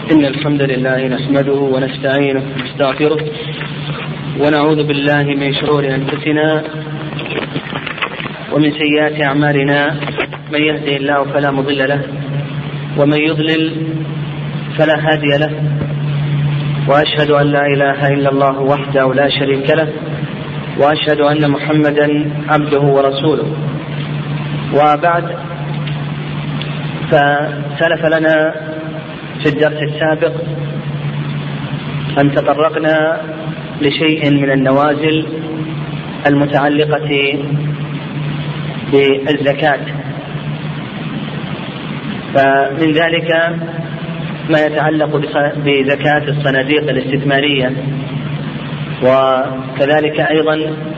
إن الحمد لله نحمده ونستعينه ونستغفره ونعوذ بالله من شرور أنفسنا ومن سيئات أعمالنا. من يهده الله فلا مضل له ومن يضلل فلا هادي له، وأشهد أن لا إله إلا الله وحده لا شريك له، وأشهد أن محمدا عبده ورسوله. وبعد، فسلف لنا في الدرس السابق أن تطرقنا لشيء من النوازل المتعلقة بالزكاة، فمن ذلك ما يتعلق بزكاة الصناديق الاستثمارية، وكذلك أيضا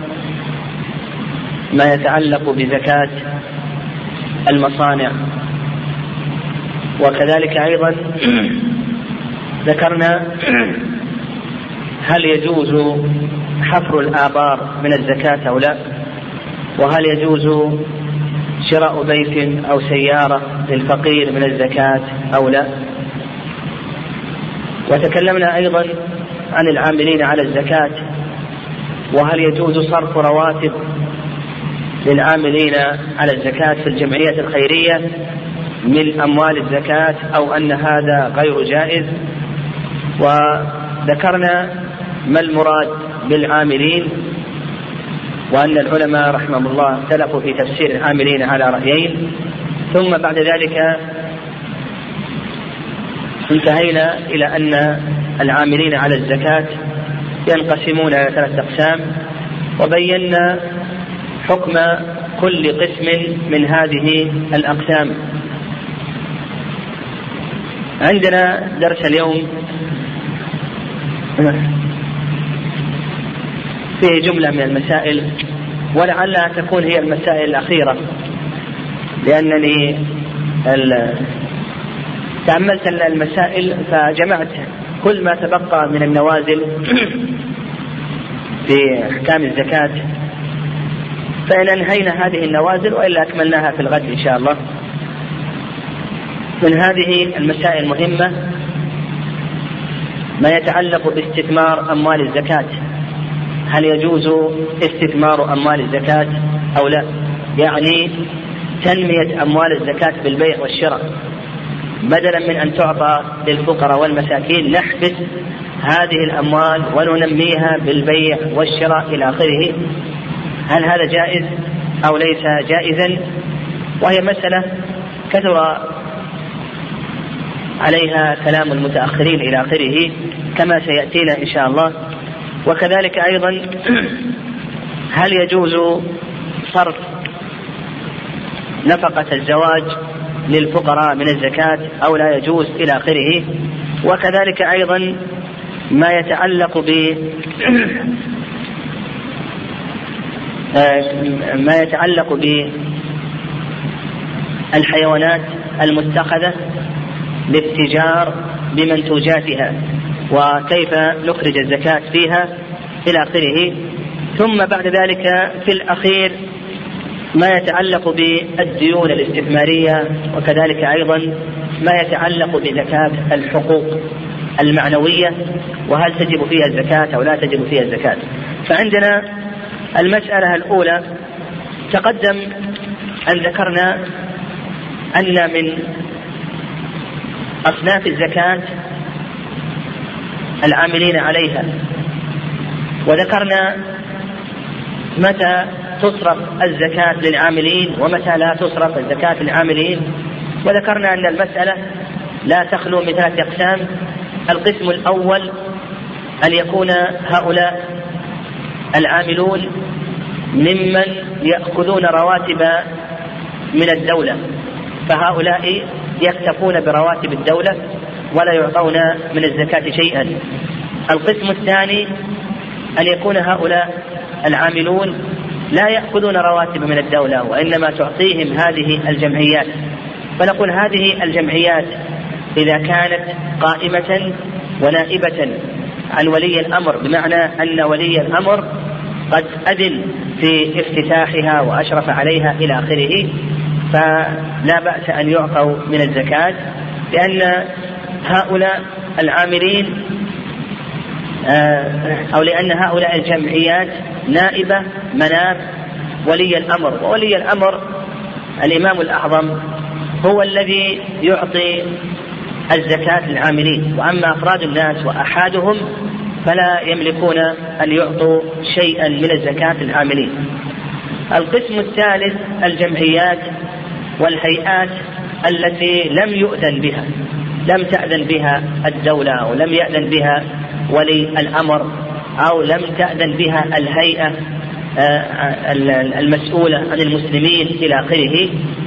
ما يتعلق بزكاة المصانع، وكذلك أيضا ذكرنا هل يجوز حفر الآبار من الزكاة أو لا، وهل يجوز شراء بيت أو سيارة للفقير من الزكاة أو لا. وتكلمنا أيضا عن العاملين على الزكاة، وهل يجوز صرف رواتب للعاملين على الزكاة في الجمعية الخيرية من أموال الزكاة أو أن هذا غير جائز. وذكرنا ما المراد بالعاملين، وأن العلماء رحمهم الله اختلفوا في تفسير العاملين على رأيين. ثم بعد ذلك انتهينا إلى أن العاملين على الزكاة ينقسمون إلى 3 أقسام، وبينا حكم كل قسم من هذه الأقسام. عندنا درس اليوم فيه جملة من المسائل، ولعلها تكون هي المسائل الأخيرة، لأنني تأملت المسائل فجمعت كل ما تبقى من النوازل في أحكام الزكاة، فإن أنهينا هذه النوازل وإلا أكملناها في الغد إن شاء الله. من هذه المسائل المهمة ما يتعلق باستثمار أموال الزكاة، هل يجوز استثمار أموال الزكاة أو لا؟ يعني تنمية أموال الزكاة بالبيع والشراء، بدلا من أن تعطى للفقراء والمساكين نحبس هذه الأموال وننميها بالبيع والشراء إلى آخره. هل هذا جائز أو ليس جائزا؟ وهي مسألة كثر عليها كلام المتأخرين إلى آخره كما سيأتينا إن شاء الله. وكذلك أيضا هل يجوز صرف نفقة الزواج للفقراء من الزكاة أو لا يجوز إلى آخره. وكذلك أيضا ما يتعلق بالحيوانات المتخذة للتجار بمنتوجاتها وكيف نخرج الزكاة فيها إلى آخره. ثم بعد ذلك في الأخير ما يتعلق بالديون الاستثمارية، وكذلك أيضا ما يتعلق بزكاة الحقوق المعنوية، وهل تجب فيها الزكاة أو لا تجب فيها الزكاة. فعندنا المسألة الأولى، تقدم أن ذكرنا أن من أصناف الزكاة العاملين عليها، وذكرنا متى تصرف الزكاة للعاملين ومتى لا تصرف الزكاة للعاملين. وذكرنا أن المسألة لا تخلو من 3 أقسام. القسم الأول أن يكون هؤلاء العاملون ممن يأخذون رواتب من الدولة، فهؤلاء يكتفون برواتب الدولة ولا يعطون من الزكاة شيئا. القسم الثاني أن يكون هؤلاء العاملون لا يأخذون رواتب من الدولة وإنما تعطيهم هذه الجمعيات، فنقول هذه الجمعيات إذا كانت قائمة ونائبة عن ولي الأمر، بمعنى أن ولي الأمر قد أذن في افتتاحها وأشرف عليها إلى آخره، فلا بأس أن يعطوا من الزكاة، لأن هؤلاء العاملين أو لأن هؤلاء الجمعيات نائبة مناب ولي الأمر، وولي الأمر الإمام الأعظم هو الذي يعطي الزكاة للعاملين، وأما أفراد الناس وأحادهم فلا يملكون أن يعطوا شيئا من الزكاة للعاملين. القسم الثالث الجمعيات والهيئات التي لم يؤذن بها، لم تأذن بها الدولة أو لم يأذن بها ولي الأمر أو لم تأذن بها الهيئة المسؤولة عن المسلمين إلى آخره،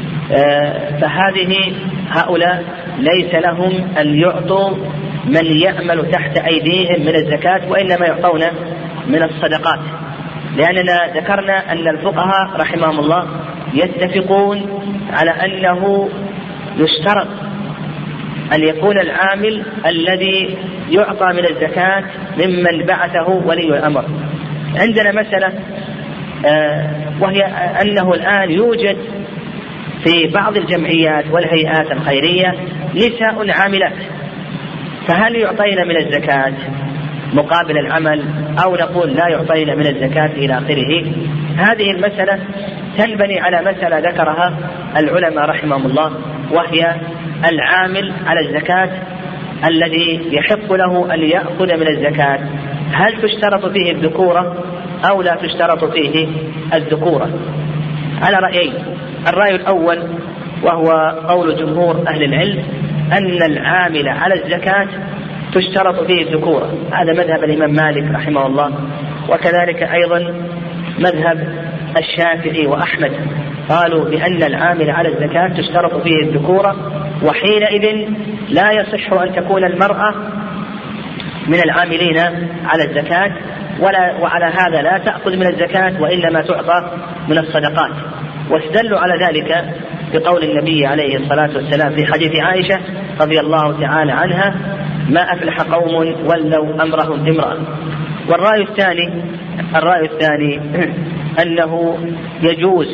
فهذه هؤلاء ليس لهم أن يعطوا من يعمل تحت أيديهم من الزكاة، وإنما يعطون من الصدقات، لأننا ذكرنا أن الفقهاء رحمهم الله يتفقون على أنه يشترط أن يكون العامل الذي يعطى من الزكاة ممن بعثه ولي الأمر. عندنا مسألة وهي أنه الآن يوجد في بعض الجمعيات والهيئات الخيرية نساء عاملات، فهل يعطين من الزكاة مقابل العمل أو نقول لا يعطين من الزكاة إلى آخره؟ هذه المسألة تنبني على مسألة ذكرها العلماء رحمهم الله، وهي العامل على الزكاة الذي يحق له أن يأخذ من الزكاة، هل تشترط فيه الذكورة أو لا تشترط فيه الذكورة؟ على رأيين. الرأي الأول وهو قول جمهور أهل العلم أن العامل على الزكاة تشترط فيه الذكورة، هذا مذهب الإمام مالك رحمه الله، وكذلك أيضا مذهب الشافعي وأحمد، قالوا بأن العامل على الزكاة تشترط فيه الذكورة، وحينئذ لا يصح أن تكون المرأة من العاملين على الزكاة، وعلى هذا لا تأخذ من الزكاة وإنما تعطى من الصدقات. واستدلوا على ذلك بقول النبي عليه الصلاة والسلام في حديث عائشة رضي الله تعالى عنها: ما أفلح قوم ولوا أمرهم امرأة. والرأي الثاني أنه يجوز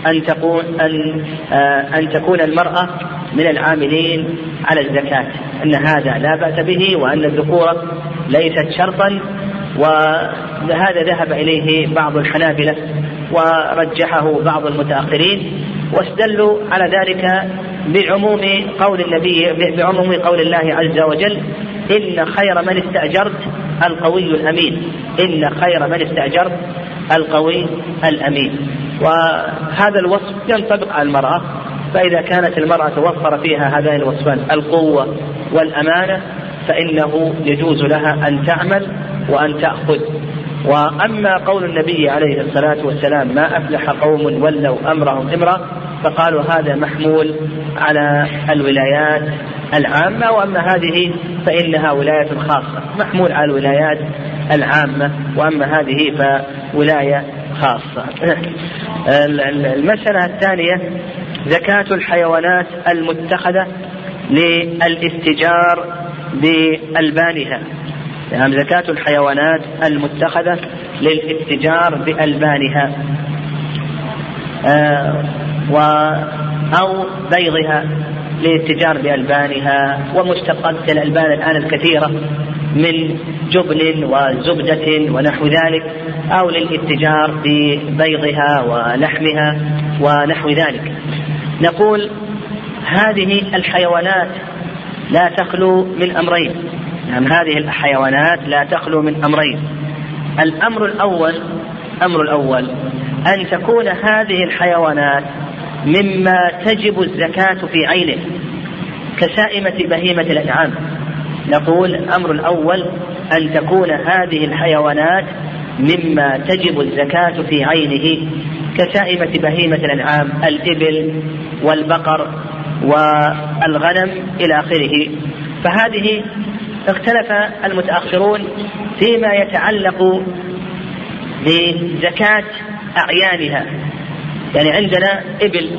أن تكون المرأة من العاملين على الزكاة، أن هذا لا بأس به، وأن الذكورة ليست شرطا، وهذا ذهب إليه بعض الحنابلة ورجحه بعض المتأخرين، واستدلوا على ذلك بعموم قول النبي، بعموم قول الله عز وجل: إن خير من استأجرت القوي الأمين، إن خير من استأجرت القوي الأمين. وهذا الوصف ينطبق على المرأة، فإذا كانت المرأة توفر فيها هذين الوصفان القوة والأمانة فإنه يجوز لها أن تعمل وأن تأخذ. وأما قول النبي عليه الصلاة والسلام: ما أفلح قوم ولوا أمرهم امرأة، فقالوا هذا محمول على الولايات العامة، وأما هذه فإنها ولاية خاصة، محمول على الولايات العامة، وأما هذه فولاية خاصة. المسألة الثانية زكاة الحيوانات المتخذة للاستجار بألبانها، يعني زكاة الحيوانات المتخذة للاستجار بألبانها أو بيضها للاتجار بألبانها، ومشتقات الألبان الآن الكثيرة من جبن وزبدة ونحو ذلك، أو للاتجار ببيضها ولحمها ونحو ذلك. نقول هذه الحيوانات لا تخلو من أمرين، يعني هذه الحيوانات لا تخلو من أمرين. الأمر الأول أن تكون هذه الحيوانات مما تجب الزكاة في عينه كسائمة بهيمة الأنعام. نقول الأمر الأول أن تكون هذه الحيوانات مما تجب الزكاة في عينه كسائمة بهيمة الأنعام، الإبل والبقر والغنم إلى آخره. فهذه اختلف المتأخرون فيما يتعلق بزكاة أعيانها، يعني عندنا إبل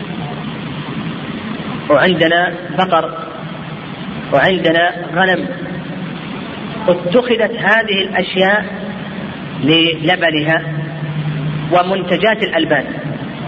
وعندنا بقر وعندنا غنم، اتخذت هذه الأشياء للبنها ومنتجات الألبان،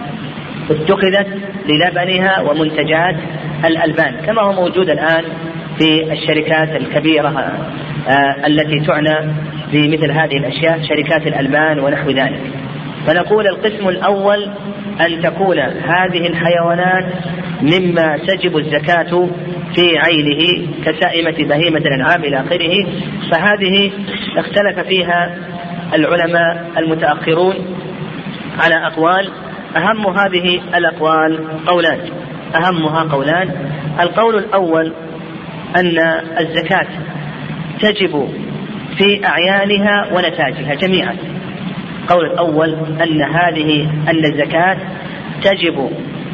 اتخذت للبنها ومنتجات الألبان، كما هو موجود الآن في الشركات الكبيرة التي تعنى بمثل هذه الأشياء، شركات الألبان ونحو ذلك. فنقول القسم الأول أن تكون هذه الحيوانات مما تجب الزكاة في عينه كسائمة بهيمة الأنعام إلى آخره، فهذه اختلف فيها العلماء المتأخرون على أقوال. أهم هذه الأقوال قولان، أهمها قولان. القول الأول أن الزكاة تجب في أعيانها ونتاجها جميعا. القول الأول أن الزكاة تجب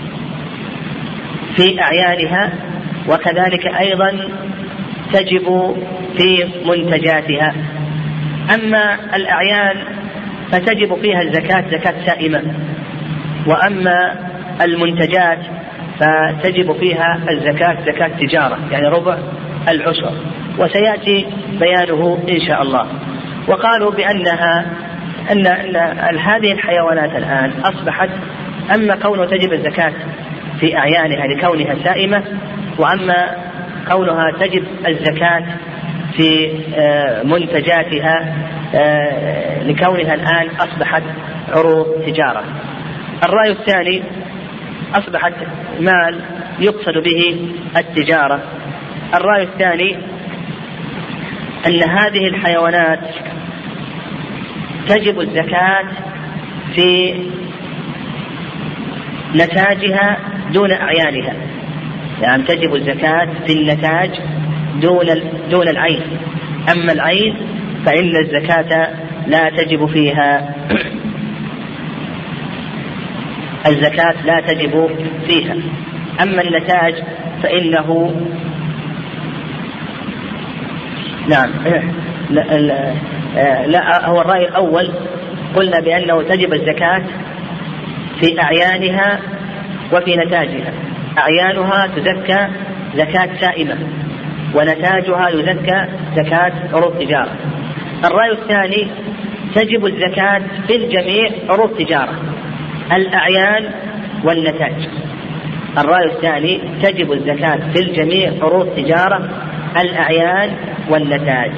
في أعيانها وكذلك أيضا تجب في منتجاتها. أما الأعيان فتجب فيها الزكاة زكاة سائمة، وأما المنتجات فتجب فيها الزكاة زكاة تجارة، يعني ربع العشر، وسيأتي بيانه إن شاء الله. وقالوا بأنها أن هذه الحيوانات الآن أصبحت، أما كونه تجب الزكاة في أعيانها لكونها سائمة، وأما كونها تجب الزكاة في منتجاتها لكونها الآن أصبحت عروض تجارة. الرأي الثاني أصبحت مال يقصد به التجارة. الرأي الثاني أن هذه الحيوانات تجب الزكاة في نتاجها دون أعيانها، يعني تجب الزكاة في النتاج دون العين. أما العين فإن الزكاة لا تجب فيها، الزكاة لا تجب فيها. أما النتاج فإنه نعم لا هو الرأي الأول قلنا بأنه تجب الزكاة في أعيانها وفي نتاجها. أعيانها تزكى زكاة سائمة، ونتاجها يزكى زكاة عروض تجارة. الرأي الثاني تجب الزكاة في الجميع عروض تجارة، الأعيان والنتاج. الرأي الثاني تجب الزكاة في الجميع عروض تجارة، الأعيان والنتاج.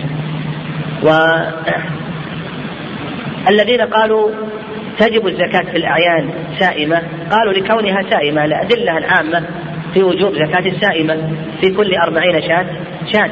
والذين قالوا تجب الزكاة في الأعيان سائمة قالوا لكونها سائمة الأدلة العامة في وجوب زكاة السائمة في كل 40 شاة.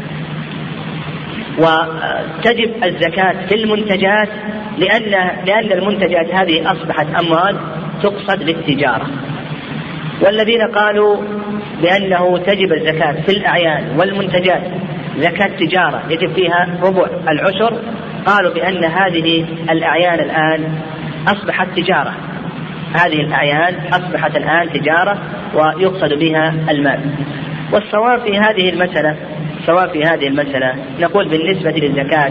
وتجب الزكاة في المنتجات لأن المنتجات هذه أصبحت أموال تقصد للتجارة. والذين قالوا بأنه تجب الزكاة في الأعيان والمنتجات زكاة تجارة يجب فيها ربع العشر، قالوا بأن هذه الأعيان الآن أصبحت تجارة، هذه الأعيان أصبحت الآن تجارة ويقصد بها المال. والصواب في هذه المسألة نقول بالنسبة للزكاة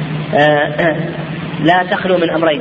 لا تخلو من أمرين.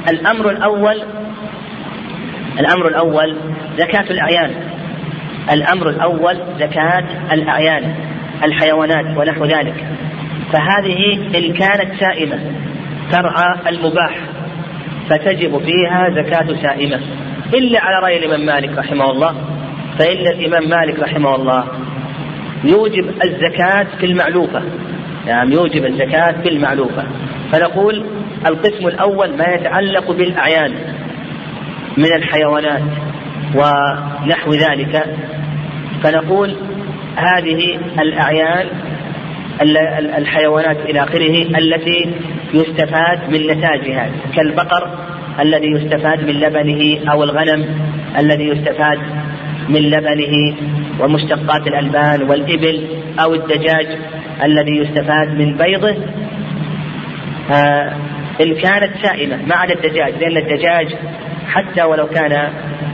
الأمر الأول زكاة الأعيان، الأمر الأول زكاة الأعيان الحيوانات ونحو ذلك. فهذه إن كانت سائمة ترعى المباح فتجب فيها زكاة سائمة، إلا على رأي الإمام مالك رحمه الله، فإن الإمام مالك رحمه الله يوجب الزكاة في المعلوفة، يعني يوجب الزكاة في المعلوفة. فنقول القسم الأول ما يتعلق بالأعيان من الحيوانات ونحو ذلك، فنقول هذه الأعيان الحيوانات إلى آخره التي يستفاد من نتاجها، كالبقر الذي يستفاد من لبنه، أو الغنم الذي يستفاد من لبنه ومشتقات الألبان، والإبل أو الدجاج الذي يستفاد من بيضه، إن كانت سائمة ما عدا الدجاج، لأن الدجاج حتى ولو كان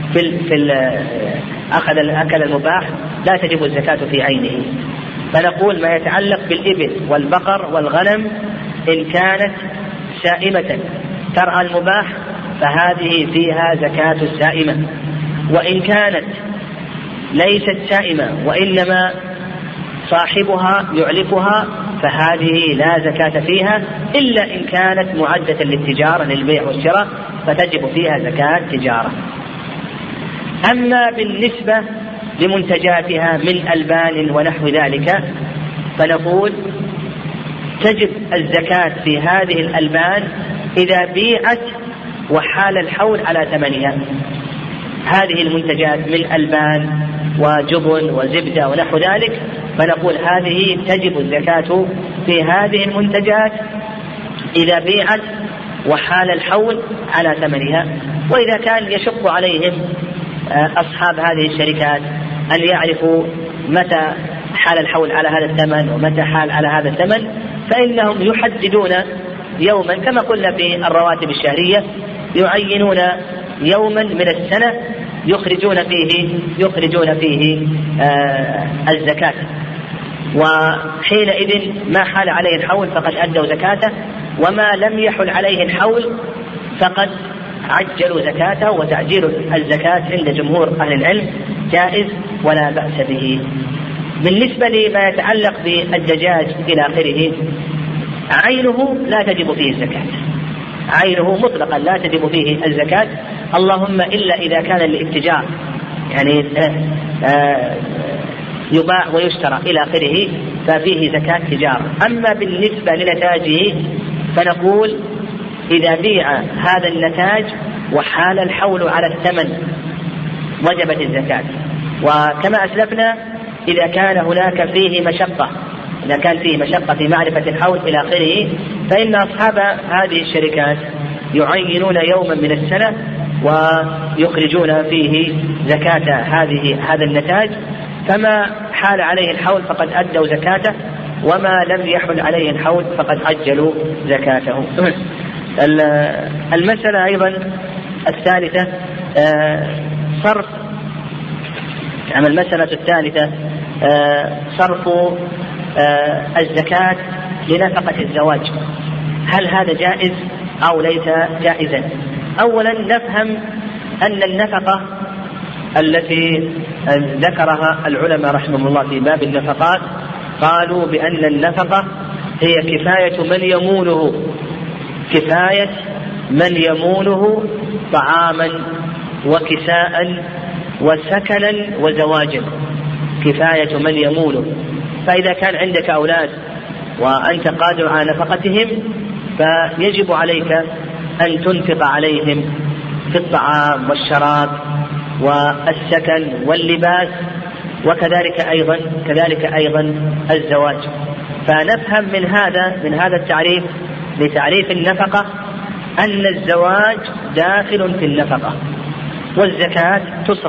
أكل المباح لا تجب الزكاة في عينه. فنقول ما يتعلق بالإبل والبقر والغنم إن كانت سائمة ترعى المباح فهذه فيها زكاة السائمة، وإن كانت ليست سائمة وإنما صاحبها يعلفها فهذه لا زكاة فيها، إلا إن كانت معدة للتجارة للبيع والشراء فتجب فيها زكاة تجارة. أما بالنسبة لمنتجاتها من ألبان ونحو ذلك، فنقول تجب الزكاة في هذه الألبان إذا بيعت وحال الحول على ثمنها. هذه المنتجات من ألبان وجبن وزبدة ونحو ذلك، فنقول هذه تجب الزكاة في هذه المنتجات إذا بيعت وحال الحول على ثمنها. وإذا كان يشق عليهم أصحاب هذه الشركات أن يعرفوا متى حال الحول على هذا الثمن ومتى حال على هذا الثمن، فإنهم يحددون يوما كما قلنا في الرواتب الشهرية، يعينون يوما من السنة يخرجون فيه الزكاة، وحينئذ ما حال عليه الحول فقد أدوا زكاته، وما لم يحل عليه الحول فقد عجلوا زكاته. وتعجيل الزكاة عند جمهور أهل العلم جائز ولا بأس به. بالنسبة لما يتعلق بالدجاج إلى آخره، عينه لا تجب فيه الزكاة، عينه مطلقا لا تجب فيه الزكاة، اللهم إلا إذا كان للاتجار، يعني يباع ويشترى إلى آخره ففيه زكاة تجارة. أما بالنسبة لنتاجه فنقول إذا بيع هذا النتاج وحال الحول على الثمن وجبت الزكاة. وكما أسلفنا إذا كان هناك فيه مشقة، إذا كان فيه مشقة في معرفة الحول إلى آخره، فإن أصحاب هذه الشركات يعينون يوما من السنة ويخرجون فيه زكاة هذا النتاج، فما حال عليه الحول فقد أدوا زكاته، وما لم يحل عليه الحول فقد عجلوا زكاته. المسألة أيضا الثالثة صرف، يعني المسألة الثالثة صرف الزكاة لنفقة الزواج، هل هذا جائز أو ليس جائزا؟ أولا نفهم أن النفقة التي ذكرها العلماء رحمهم الله في باب النفقات، قالوا بأن النفقة هي كفاية من يمونه طعاما وكساء وسكنا وزواجا، كفاية من يمونه. فإذا كان عندك أولاد وأنت قادر على نفقتهم فيجب عليك أن تنفق عليهم في الطعام والشراب والسكن واللباس، وكذلك أيضا الزواج. فنفهم من هذا التعريف لتعريف النفقة أن الزواج داخل في النفقة، والزكاة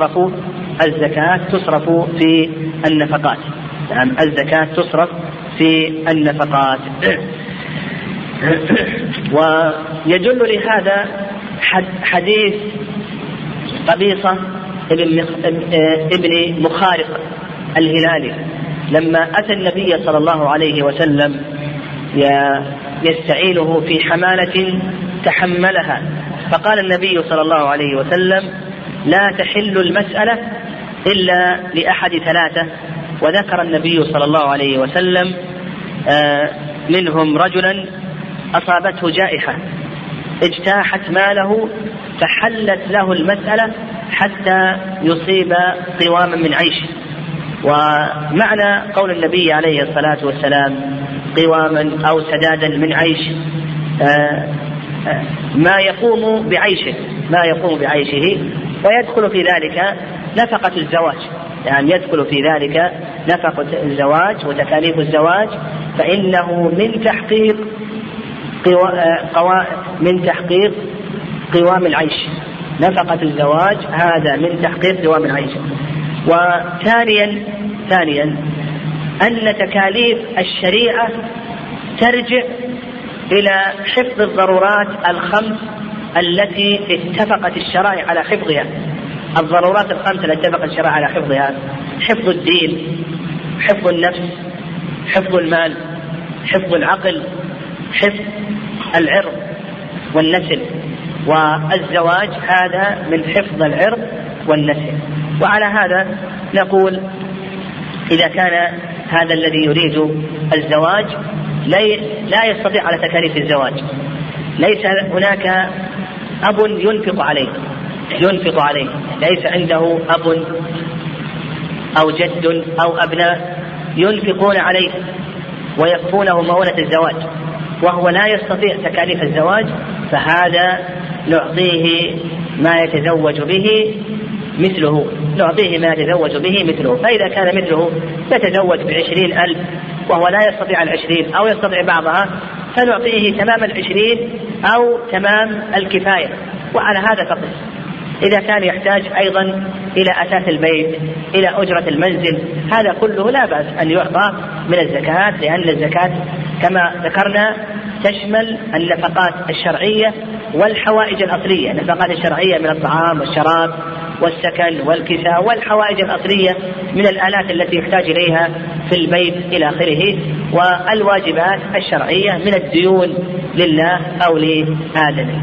تصرف في النفقات، يعني الزكاة تصرف في النفقات. ويدل لهذا حديث قبيصة ابن مخارق الهلالي لما أتى النبي صلى الله عليه وسلم يستعينه في حمالة تحملها، فقال النبي صلى الله عليه وسلم: لا تحل المسألة إلا لأحد ثلاثة. وذكر النبي صلى الله عليه وسلم منهم رجلا أصابته جائحة اجتاحت ماله فحلت له المسألة حتى يصيب قواما من عيشه. ومعنى قول النبي عليه الصلاة والسلام قواما أو سدادا من عيش ما يقوم بعيشه، ويدخل في ذلك نفقة الزواج، يعني يدخل في ذلك نفقة الزواج وتكاليف الزواج، فإنه من تحقيق قوام العيش. نفقة الزواج هذا من تحقيق قوام العيش. وثانيا أن تكاليف الشريعة ترجع إلى حفظ الضرورات الخمس التي اتفقت الشرائع على حفظها. الضرورات الخمس التي اتفقت الشرائع على حفظها: حفظ الدين، حفظ النفس، حفظ المال، حفظ العقل، حفظ العرض والنسل. والزواج هذا من حفظ العرض والنسل. وعلى هذا نقول إذا كان هذا الذي يريد الزواج لا يستطيع على تكاليف الزواج، ليس هناك أب ينفق عليه، ليس عنده أب أو جد أو أبناء ينفقون عليه ويكفونه مؤونة الزواج وهو لا يستطيع تكاليف الزواج، فهذا نعطيه ما يتزوج به مثله، فإذا كان مثله يتزوج ب20,000 وهو لا يستطيع 20 أو يستطيع بعضها، فنعطيه تمام 20 أو تمام الكفاية، وعلى هذا فقط. إذا كان يحتاج أيضا إلى أساس البيت، إلى أجرة المنزل، هذا كله لا بأس أن يعطى من الزكاة، لأن الزكاة كما ذكرنا تشمل النفقات الشرعية والحوائج الأصلية. النفقات الشرعية من الطعام والشراب والسكن والكساء، والحوائج الأصلية من الآلات التي يحتاج إليها في البيت إلى آخره، والواجبات الشرعية من الديون لله أو لآدمه.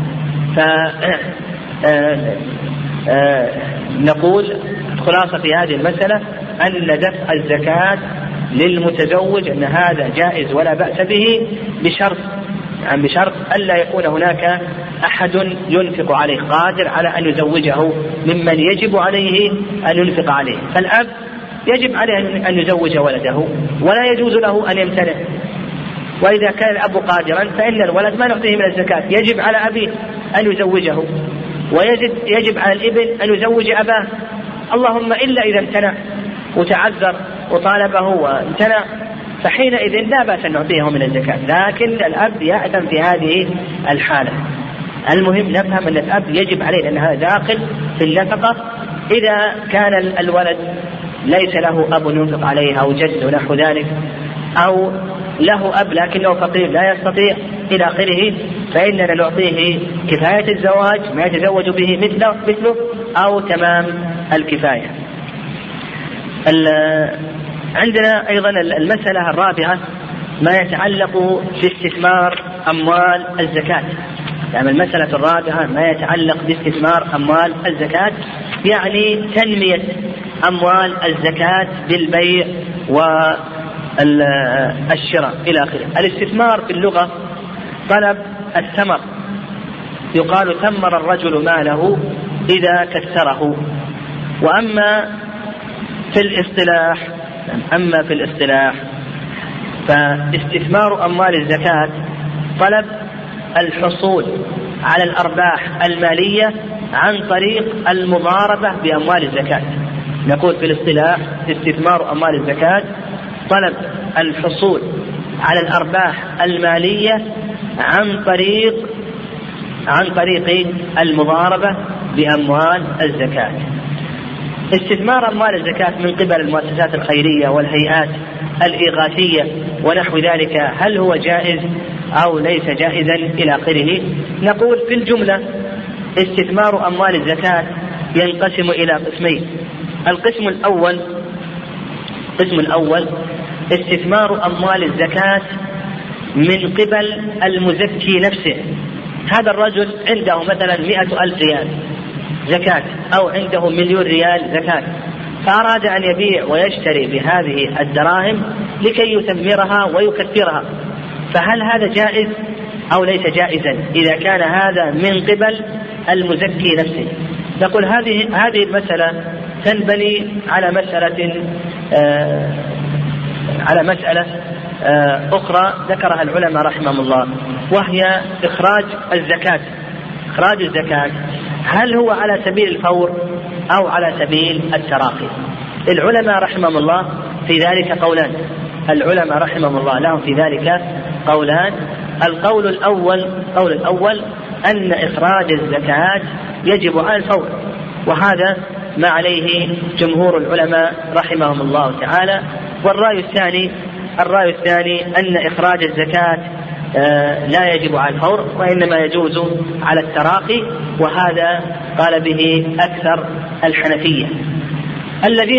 نقول خلاصة في هذه المسألة أن دفع الزكاة للمتزوج أن هذا جائز ولا بأس به، بشرط ألا يكون هناك أحد ينفق عليه قادر على أن يزوجه ممن يجب عليه أن ينفق عليه. فالأب يجب عليه أن يزوج ولده ولا يجوز له أن يمتنع، وإذا كان الأب قادرا فإن الولد ما نعطيه من الزكاة، يجب على أبيه أن يزوجه، ويجب على الابن أن يزوج أباه، اللهم إلا إذا امتنع وتعذر وطالبه وامتنع، فحينئذ لا بأس أن نعطيه من الزكاة، لكن الأب يأثم في هذه الحالة. المهم نفهم أن الأب يجب عليه، لأن هذا داخل في النفقة. إذا كان الولد ليس له أب ينفق عليه أو جد ونحو ذلك، أو له أب لكنه فقير لا يستطيع إلى آخره، فإننا نعطيه كفاية الزواج ما يتزوج به مثله أو تمام الكفاية. عندنا أيضا المسألة الرابعة ما يتعلق باستثمار أموال الزكاة. يعني المسألة الرابعة ما يتعلق باستثمار أموال الزكاة، يعني تنمية أموال الزكاة بالبيع والشراء إلى آخره. الاستثمار في اللغة طلب الثمر، يقال ثمر الرجل ماله إذا كثره. وأما في الاصطلاح فاستثمار أموال الزكاة طلب الحصول على الأرباح المالية عن طريق المضاربة بأموال الزكاة. نقول في الاصطلاح استثمار أموال الزكاة طلب الحصول على الأرباح المالية عن طريق المضاربة بأموال الزكاة. استثمار أموال الزكاة من قبل المؤسسات الخيرية والهيئات الإغاثية ونحو ذلك، هل هو جائز أو ليس جائزا إلى آخره؟ نقول في الجملة استثمار أموال الزكاة ينقسم إلى قسمين. القسم الأول استثمار أموال الزكاة من قبل المزكي نفسه. هذا الرجل عنده مثلا 100,000 ريال زكاة، أو عنده 1,000,000 ريال زكاة، فأراد أن يبيع ويشتري بهذه الدراهم لكي يثمرها ويكثرها، فهل هذا جائز أو ليس جائزا إذا كان هذا من قبل المزكي نفسه؟ نقول هذه المسألة تنبني على مسألة أخرى ذكرها العلماء رحمهم الله، وهي إخراج الزكاة هل هو على سبيل الفور أو على سبيل التراخي؟ العلماء رحمهم الله في ذلك قولان. لهم في ذلك قولان. القول الأول أن إخراج الزكاة يجب على الفور، وهذا ما عليه جمهور العلماء رحمهم الله تعالى. والرأي الثاني أن إخراج الزكاة لا يجب على الفور، وإنما يجوز على التراخي، وهذا قال به أكثر الحنفية. الذين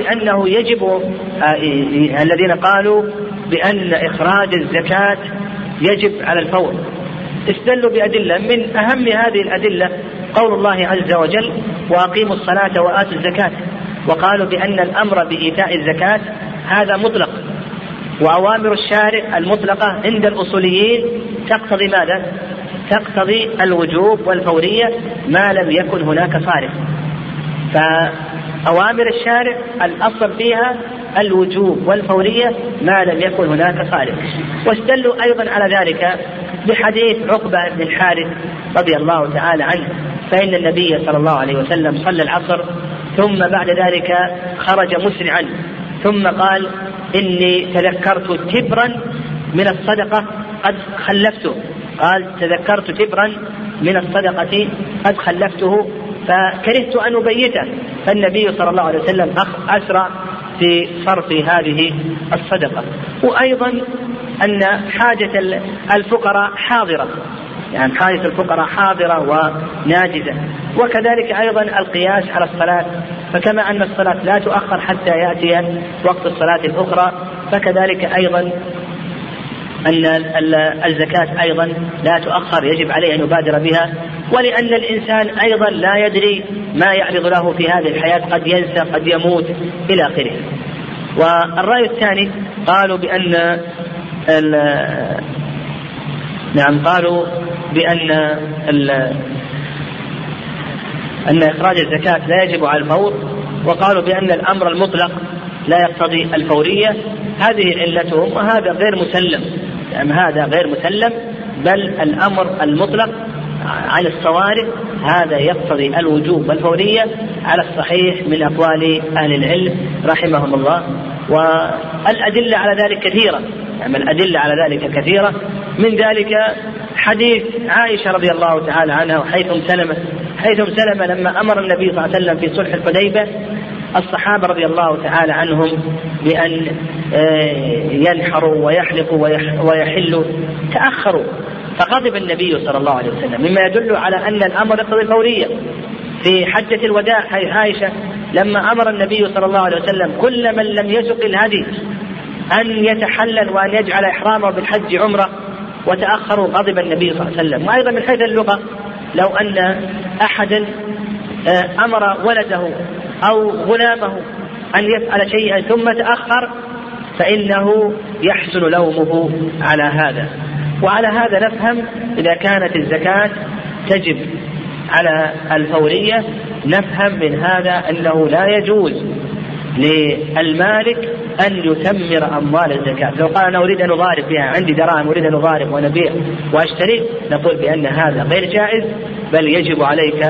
قالوا بأن إخراج الزكاة يجب على الفور استدلوا بأدلة، من أهم هذه الأدلة قول الله عز وجل: وأقيموا الصلاة وآتوا الزكاة. وقالوا بأن الأمر بإيتاء الزكاة هذا مطلق، وأوامر الشارع المطلقة عند الأصوليين تقتضي ماذا؟ تقتضي الوجوب والفورية ما لم يكن هناك صارف. أوامر الشارع الأصل فيها الوجوب والفورية ما لم يكن هناك خارج. واستدلوا أيضا على ذلك بحديث عقبة بن الحارث رضي الله تعالى عنه، فإن النبي صلى الله عليه وسلم صلى العصر ثم بعد ذلك خرج مسرعا ثم قال: إني تذكرت تبرا من الصدقة قد خلفته. قال: تذكرت تبرا من الصدقة قد خلفته فكرهت أن أبيته. فالنبي صلى الله عليه وسلم أسرع في صرف هذه الصدقة. وأيضا أن حاجة الفقراء حاضرة، يعني حاجة الفقراء حاضرة وناجزة. وكذلك أيضا القياس على الصلاة، فكما أن الصلاة لا تؤخر حتى يأتي وقت الصلاة الأخرى، فكذلك أيضا أن الزكاة أيضا لا تؤخر، يجب عليه أن يبادر بها. ولأن الإنسان أيضا لا يدري ما يعرض له في هذه الحياة، قد ينسى، قد يموت إلى آخره. والرأي الثاني قالوا بأن قالوا بأن أن إخراج الزكاة لا يجب على الفور، وقالوا بأن الأمر المطلق لا يقتضي الفورية. هذه علتهم، وهذا غير مسلم، يعني هذا غير مسلم، بل الأمر المطلق عن الصوارف هذا يقتضي الوجوب والفورية على الصحيح من أقوال أهل العلم رحمهم الله. والأدلة على ذلك كثيرة، يعني الأدلة على ذلك كثيرة. من ذلك حديث عائشة رضي الله تعالى عنها وحيثم سلمة لما أمر النبي صلى الله عليه وسلم في صلح الحديبية الصحابة رضي الله تعالى عنهم بأن ينحروا ويحلقوا ويحلوا، تأخروا، فغضب النبي صلى الله عليه وسلم، مما يدل على أن الأمر يقتضي الفورية. في حجة الوداع حيث عائشة لما أمر النبي صلى الله عليه وسلم كل من لم يسق الهدي أن يتحلل وأن يجعل إحرامه بالحج عمرة، وتأخروا، غضب النبي صلى الله عليه وسلم. وأيضا من حيث اللغة، لو أن أحدا أمر ولده أو غلامه أن يفعل شيئا ثم تأخر فإنه يحسن لومه على هذا. وعلى هذا نفهم إذا كانت الزكاة تجب على الفورية، نفهم من هذا أنه لا يجوز للمالك أن يثمر أموال الزكاة. لو قال أنا أريد أن أضارب بها، عندي دراهم أريد أن أضارب ونبيع وأشتري، نقول بأن هذا غير جائز، بل يجب عليك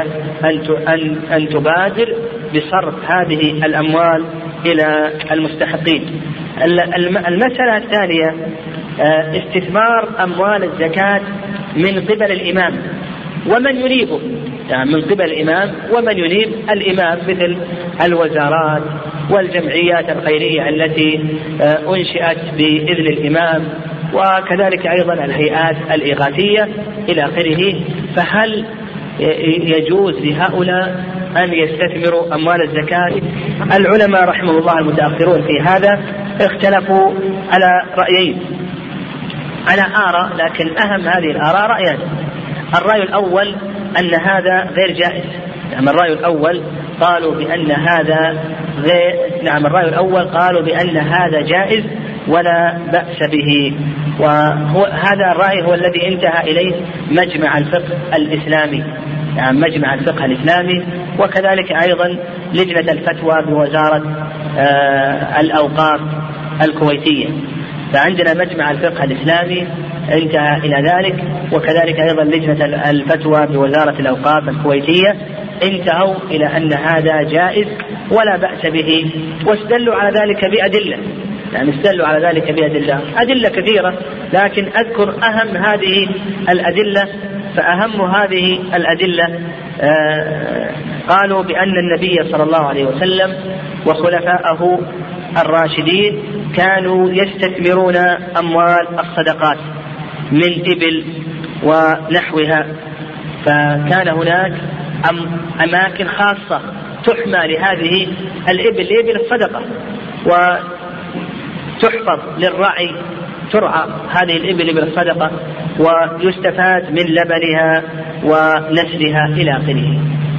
أن تبادر بصرف هذه الأموال إلى المستحقين. المسألة الثانية استثمار أموال الزكاة من قبل الإمام ومن ينيبه، يعني من قبل الإمام ومن ينيب الإمام، مثل الوزارات والجمعيات الخيرية التي أنشئت بإذن الإمام، وكذلك أيضا الهيئات الإغاثية إلى آخره. فهل يجوز لهؤلاء أن يستثمروا أموال الزكاة؟ العلماء رحمه الله المتأخرون في هذا اختلفوا على رأيين، على آراء، لكن أهم هذه الآراء رأيان. الرأي الأول أن هذا غير جائز، يعني الرأي الأول قالوا بأن هذا الرأي الأول قالوا بأن هذا جائز ولا بأس به. وهذا الرأي هو الذي انتهى إليه مجمع الفقه الإسلامي، يعني مجمع الفقه الإسلامي، وكذلك أيضا لجنة الفتوى بوزارة الأوقاف الكويتية. فعندنا مجمع الفقه الإسلامي انتهى إلى ذلك، وكذلك أيضا لجنة الفتوى بوزارة الأوقاف الكويتية انتهوا إلى أن هذا جائز ولا بأس به. واستدلوا على ذلك بأدلة، يعني استدلوا على ذلك أدلة كثيرة، لكن أذكر أهم هذه الأدلة. فأهم هذه الأدلة قالوا بأن النبي صلى الله عليه وسلم وخلفاءه الراشدين كانوا يستثمرون أموال الصدقات من إبل ونحوها، فكان هناك أماكن خاصة تحمى لهذه الإبل، لإبل الصدقة، وتحفظ للرعي، ترعى هذه الإبل إبل الصدقة، ويستفاد من لبنها ونسلها إلى آخره.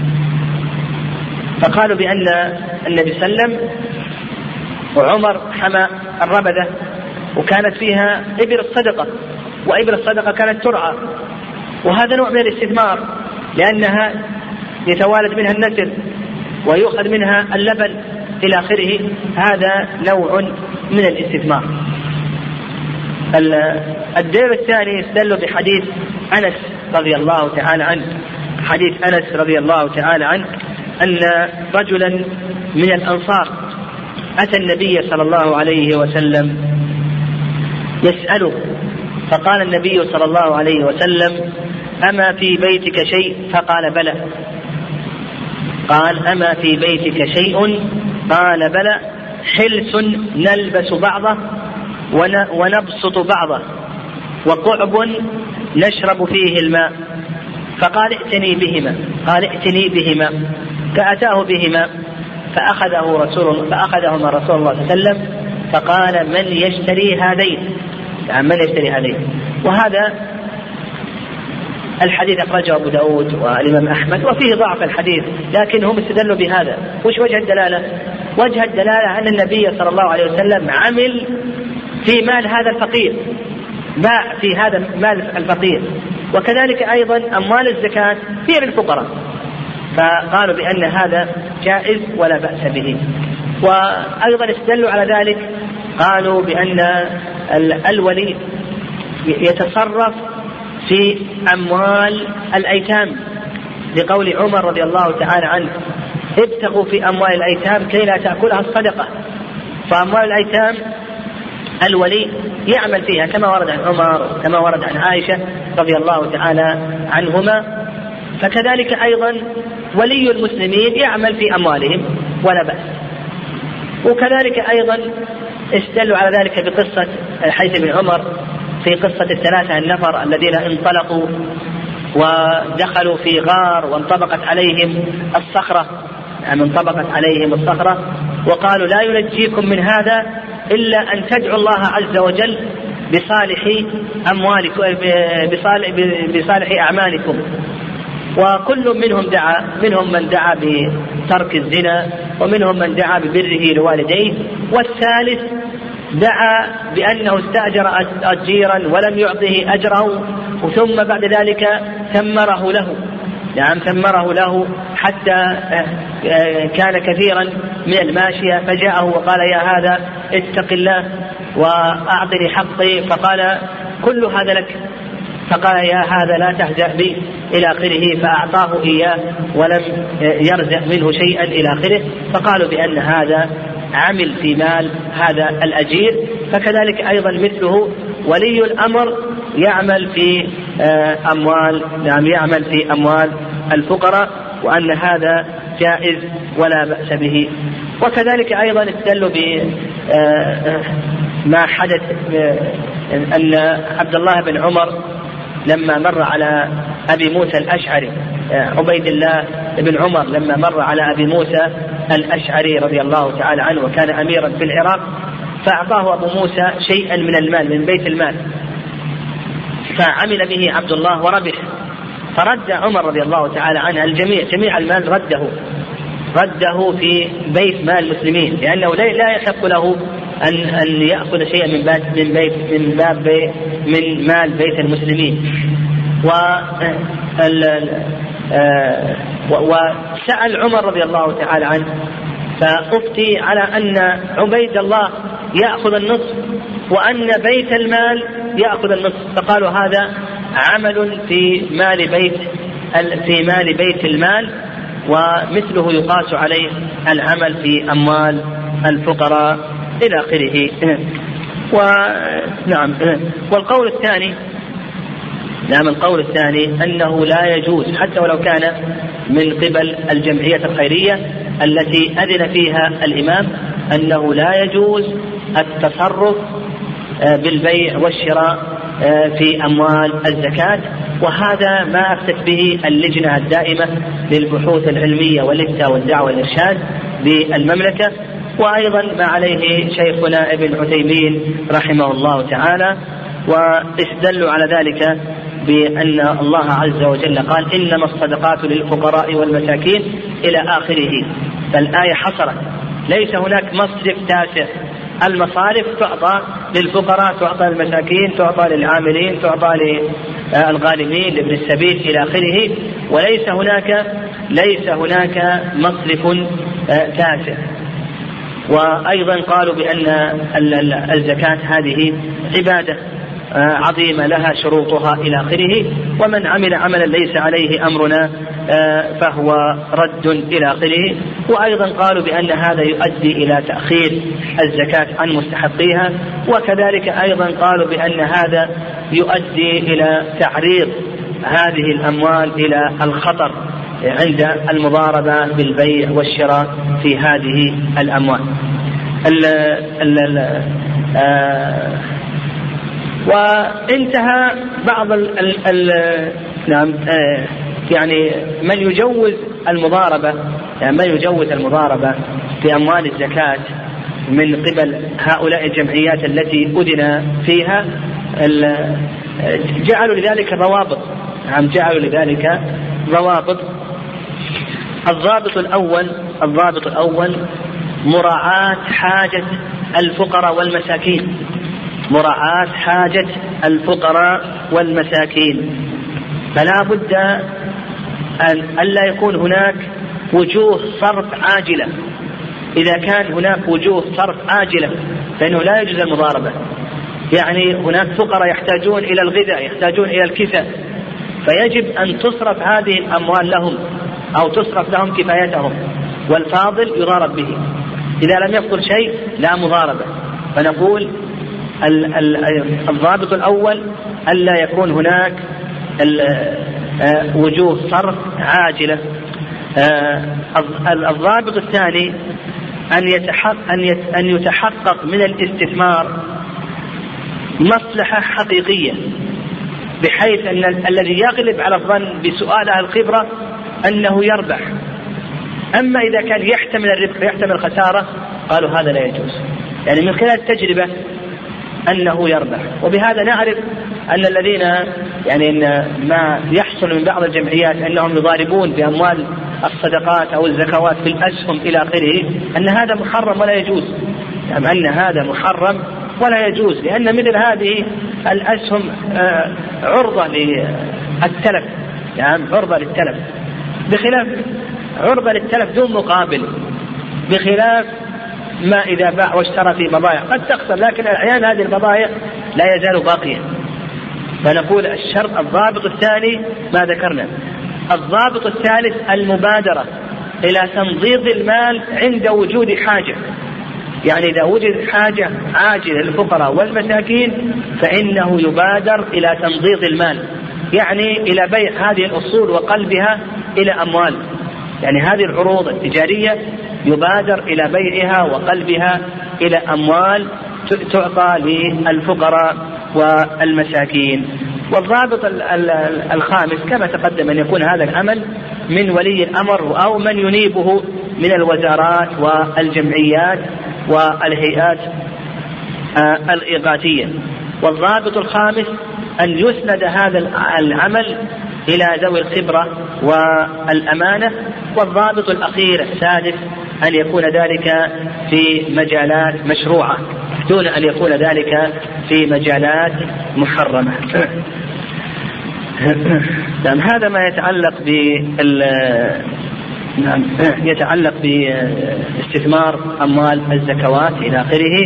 فقالوا بأن النبي صلى الله عليه وسلم وعمر حمى الربذة وكانت فيها إبل الصدقة، وإبل الصدقة كانت ترعى، وهذا نوع من الاستثمار لأنها يتوالد منها النسل، ويؤخذ منها اللبن إلى آخره، هذا نوع من الاستثمار. الدليل الثاني يستدل بحديث أنس رضي الله تعالى عنه، حديث أنس رضي الله تعالى عنه أن رجلا من الأنصار أتى النبي صلى الله عليه وسلم يسأله، فقال النبي صلى الله عليه وسلم: أما في بيتك شيء؟ فقال: بلى. قال: أما في بيتك شيء؟ قال: بلى، حلس نلبس بعضه ونبسط بعضه، وقعب نشرب فيه الماء. فقال: ائتني بهما. قال: ائتني بهما. فأتاه بهما فأخذهما رسول الله صلى الله عليه وسلم فقال: من يشتري هذين؟ يعني من يشتري هذين؟ وهذا الحديث أخرجه أبو داود والإمام أحمد، وفيه ضعف الحديث، لكن هم استدلوا بهذا. وش وجه الدلالة؟ وجه الدلالة أن النبي صلى الله عليه وسلم عمل في مال هذا الفقير، باع في هذا مال الفقير، وكذلك أيضا أموال الزكاة هي للفقراء، فقالوا بأن هذا جائز ولا بأس به. وأيضا استدلوا على ذلك، قالوا بأن الولي يتصرف في أموال الأيتام لقول عمر رضي الله تعالى عنه: ابتغوا في أموال الأيتام كي لا تأكلها الصدقة. فأموال الأيتام الولي يعمل فيها كما ورد عن عمر كما ورد عن عائشة رضي الله تعالى عنهما، فكذلك أيضا ولي المسلمين يعمل في أموالهم ولا بأس. وكذلك أيضا استدلوا على ذلك بقصة الحديث بن عمر في قصة الثلاثة النفر الذين انطلقوا ودخلوا في غار وانطبقت عليهم الصخرة، يعني انطبقت عليهم الصخرة، وقالوا: لا ينجيكم من هذا إلا أن تدعوا الله عز وجل بصالح أموالكم بصالح أعمالكم. وكل منهم دعا، منهم من دعا بترك الزنا، ومنهم من دعا ببره لوالديه، والثالث دعا بأنه استأجر أجيرا ولم يعطه أجره، ثم بعد ذلك ثمره له، نعم ثمره له حتى كان كثيرا من الماشية، فجاءه وقال: يا هذا اتق الله وأعطني حقي. فقال: كل هذا لك. فقال: يا هذا لا تهزأ بي إلى آخره، فأعطاه إياه ولم يرزق منه شيئا إلى آخره. فقالوا بأن هذا عمل في مال هذا الأجير. فكذلك أيضا مثله ولي الأمر يعمل في يعمل في أموال الفقراء، وأن هذا جائز ولا بأس به. وكذلك أيضا استدلوا بما حدث أن عبد الله بن عمر لما مر على أبي موسى الأشعري، عبيد الله بن عمر لما مر على أبي موسى الأشعري رضي الله تعالى عنه وكان أميرا في العراق، فأعطاه أبو موسى شيئا من المال من بيت المال، فعمل به عبد الله وربح، فرد عمر رضي الله تعالى عنه جميع المال رده في بيت مال المسلمين، لأنه لا يحق له أن يأخذ شيئا من مال بيت المسلمين. وسأل عمر رضي الله تعالى عنه فأفتي على أن عبيد الله يأخذ النصف وأن بيت المال يأخذ النصف، فقالوا هذا عمل في مال بيت المال، ومثله يقاس عليه العمل في أموال الفقراء إلى آخره. والقول الثاني أنه لا يجوز حتى ولو كان من قبل الجمعية الخيرية التي أذن فيها الإمام، أنه لا يجوز التصرف بالبيع والشراء في أموال الزكاة. وهذا ما أفتت به اللجنة الدائمة للبحوث العلمية والإفتاء والدعوة والإرشاد بالمملكة، وأيضا ما عليه شيخنا ابن عثيمين رحمه الله تعالى. واستدلوا على ذلك بأن الله عز وجل قال: إنما الصدقات للفقراء والمساكين إلى آخره. فالآية حصرت، ليس هناك مصرف تاسع، المصارف تعطى للفقراء، تعطى للمساكين، تعطى للعاملين، تعطى للغالمين، لابن السبيل إلى آخره، وليس هناك ليس هناك مصرف تاسع. وأيضا قالوا بأن الزكاة هذه عبادة عظيمة لها شروطها إلى آخره، ومن عمل عملا ليس عليه أمرنا فهو رد إلى آخره. وأيضا قالوا بأن هذا يؤدي إلى تأخير الزكاة عن مستحقيها، وكذلك أيضا قالوا بأن هذا يؤدي إلى تعريض هذه الأموال إلى الخطر عند المضاربة بالبيع والشراء في هذه الأموال. وانتهى بعض يعني من يجوز المضاربة، يعني من يجوز المضاربة في أموال الزكاة من قبل هؤلاء الجمعيات التي أذن فيها، جعلوا لذلك ضوابط. جعلوا لذلك ضوابط. الضابط الأول مراعاة حاجة الفقراء والمساكين، مراعاة حاجة الفقراء والمساكين. فلا بد أن لا يكون هناك وجوه صرف عاجلة. إذا كان هناك وجوه صرف عاجلة فإنه لا يجوز المضاربة. يعني هناك فقراء يحتاجون إلى الغذاء، يحتاجون إلى الكساء، فيجب أن تصرف هذه الأموال لهم أو تصرف لهم كفايتهم، والفاضل يضارب به. إذا لم يفضل شيء لا مضاربة. فنقول الضابط الأول ألا يكون هناك وجوه صرف عاجلة. الضابط الثاني أن يتحقق من الاستثمار مصلحة حقيقية، بحيث أن الذي يغلب على الظن بسؤال أهل الخبرة أنه يربح. أما إذا كان يحتمل الربح ويحتمل الخسارة قالوا هذا لا يجوز، يعني من خلال التجربة أنه يربح. وبهذا نعرف أن الذين يعني أن ما يحصل من بعض الجمعيات أنهم يضاربون بأموال الصدقات أو الزكوات في الأسهم إلى آخره، أن هذا محرم ولا يجوز. يعني أن هذا محرم ولا يجوز، لأن مثل هذه الأسهم عرضة للتلف، يعني عرضة للتلف، بخلاف عرضة للتلف دون مقابل، بخلاف ما إذا باع واشترى في بضائع قد تخسر، لكن أحيانا هذه البضائع لا يزال باقيا. فنقول الشرط الضابط الثاني ما ذكرنا. الضابط الثالث المبادرة إلى تنضيض المال عند وجود حاجة. يعني إذا وجد حاجة عاجلة للفقراء والمساكين فإنه يبادر إلى تنضيض المال، يعني إلى بيع هذه الأصول وقلبها إلى أموال. يعني هذه العروض التجارية يبادر إلى بيعها وقلبها إلى أموال تعطى للفقراء والمساكين. والضابط الخامس كما تقدم أن يكون هذا العمل من ولي الأمر أو من ينيبه من الوزارات والجمعيات والهيئات الإغاثية. والضابط الخامس أن يسند هذا العمل إلى ذوي الخبرة والأمانة. والضابط الأخير السادس أن يكون ذلك في مجالات مشروعة دون أن يكون ذلك في مجالات محرمة. هذا ما يتعلق باستثمار أموال الزكوات إلى آخره.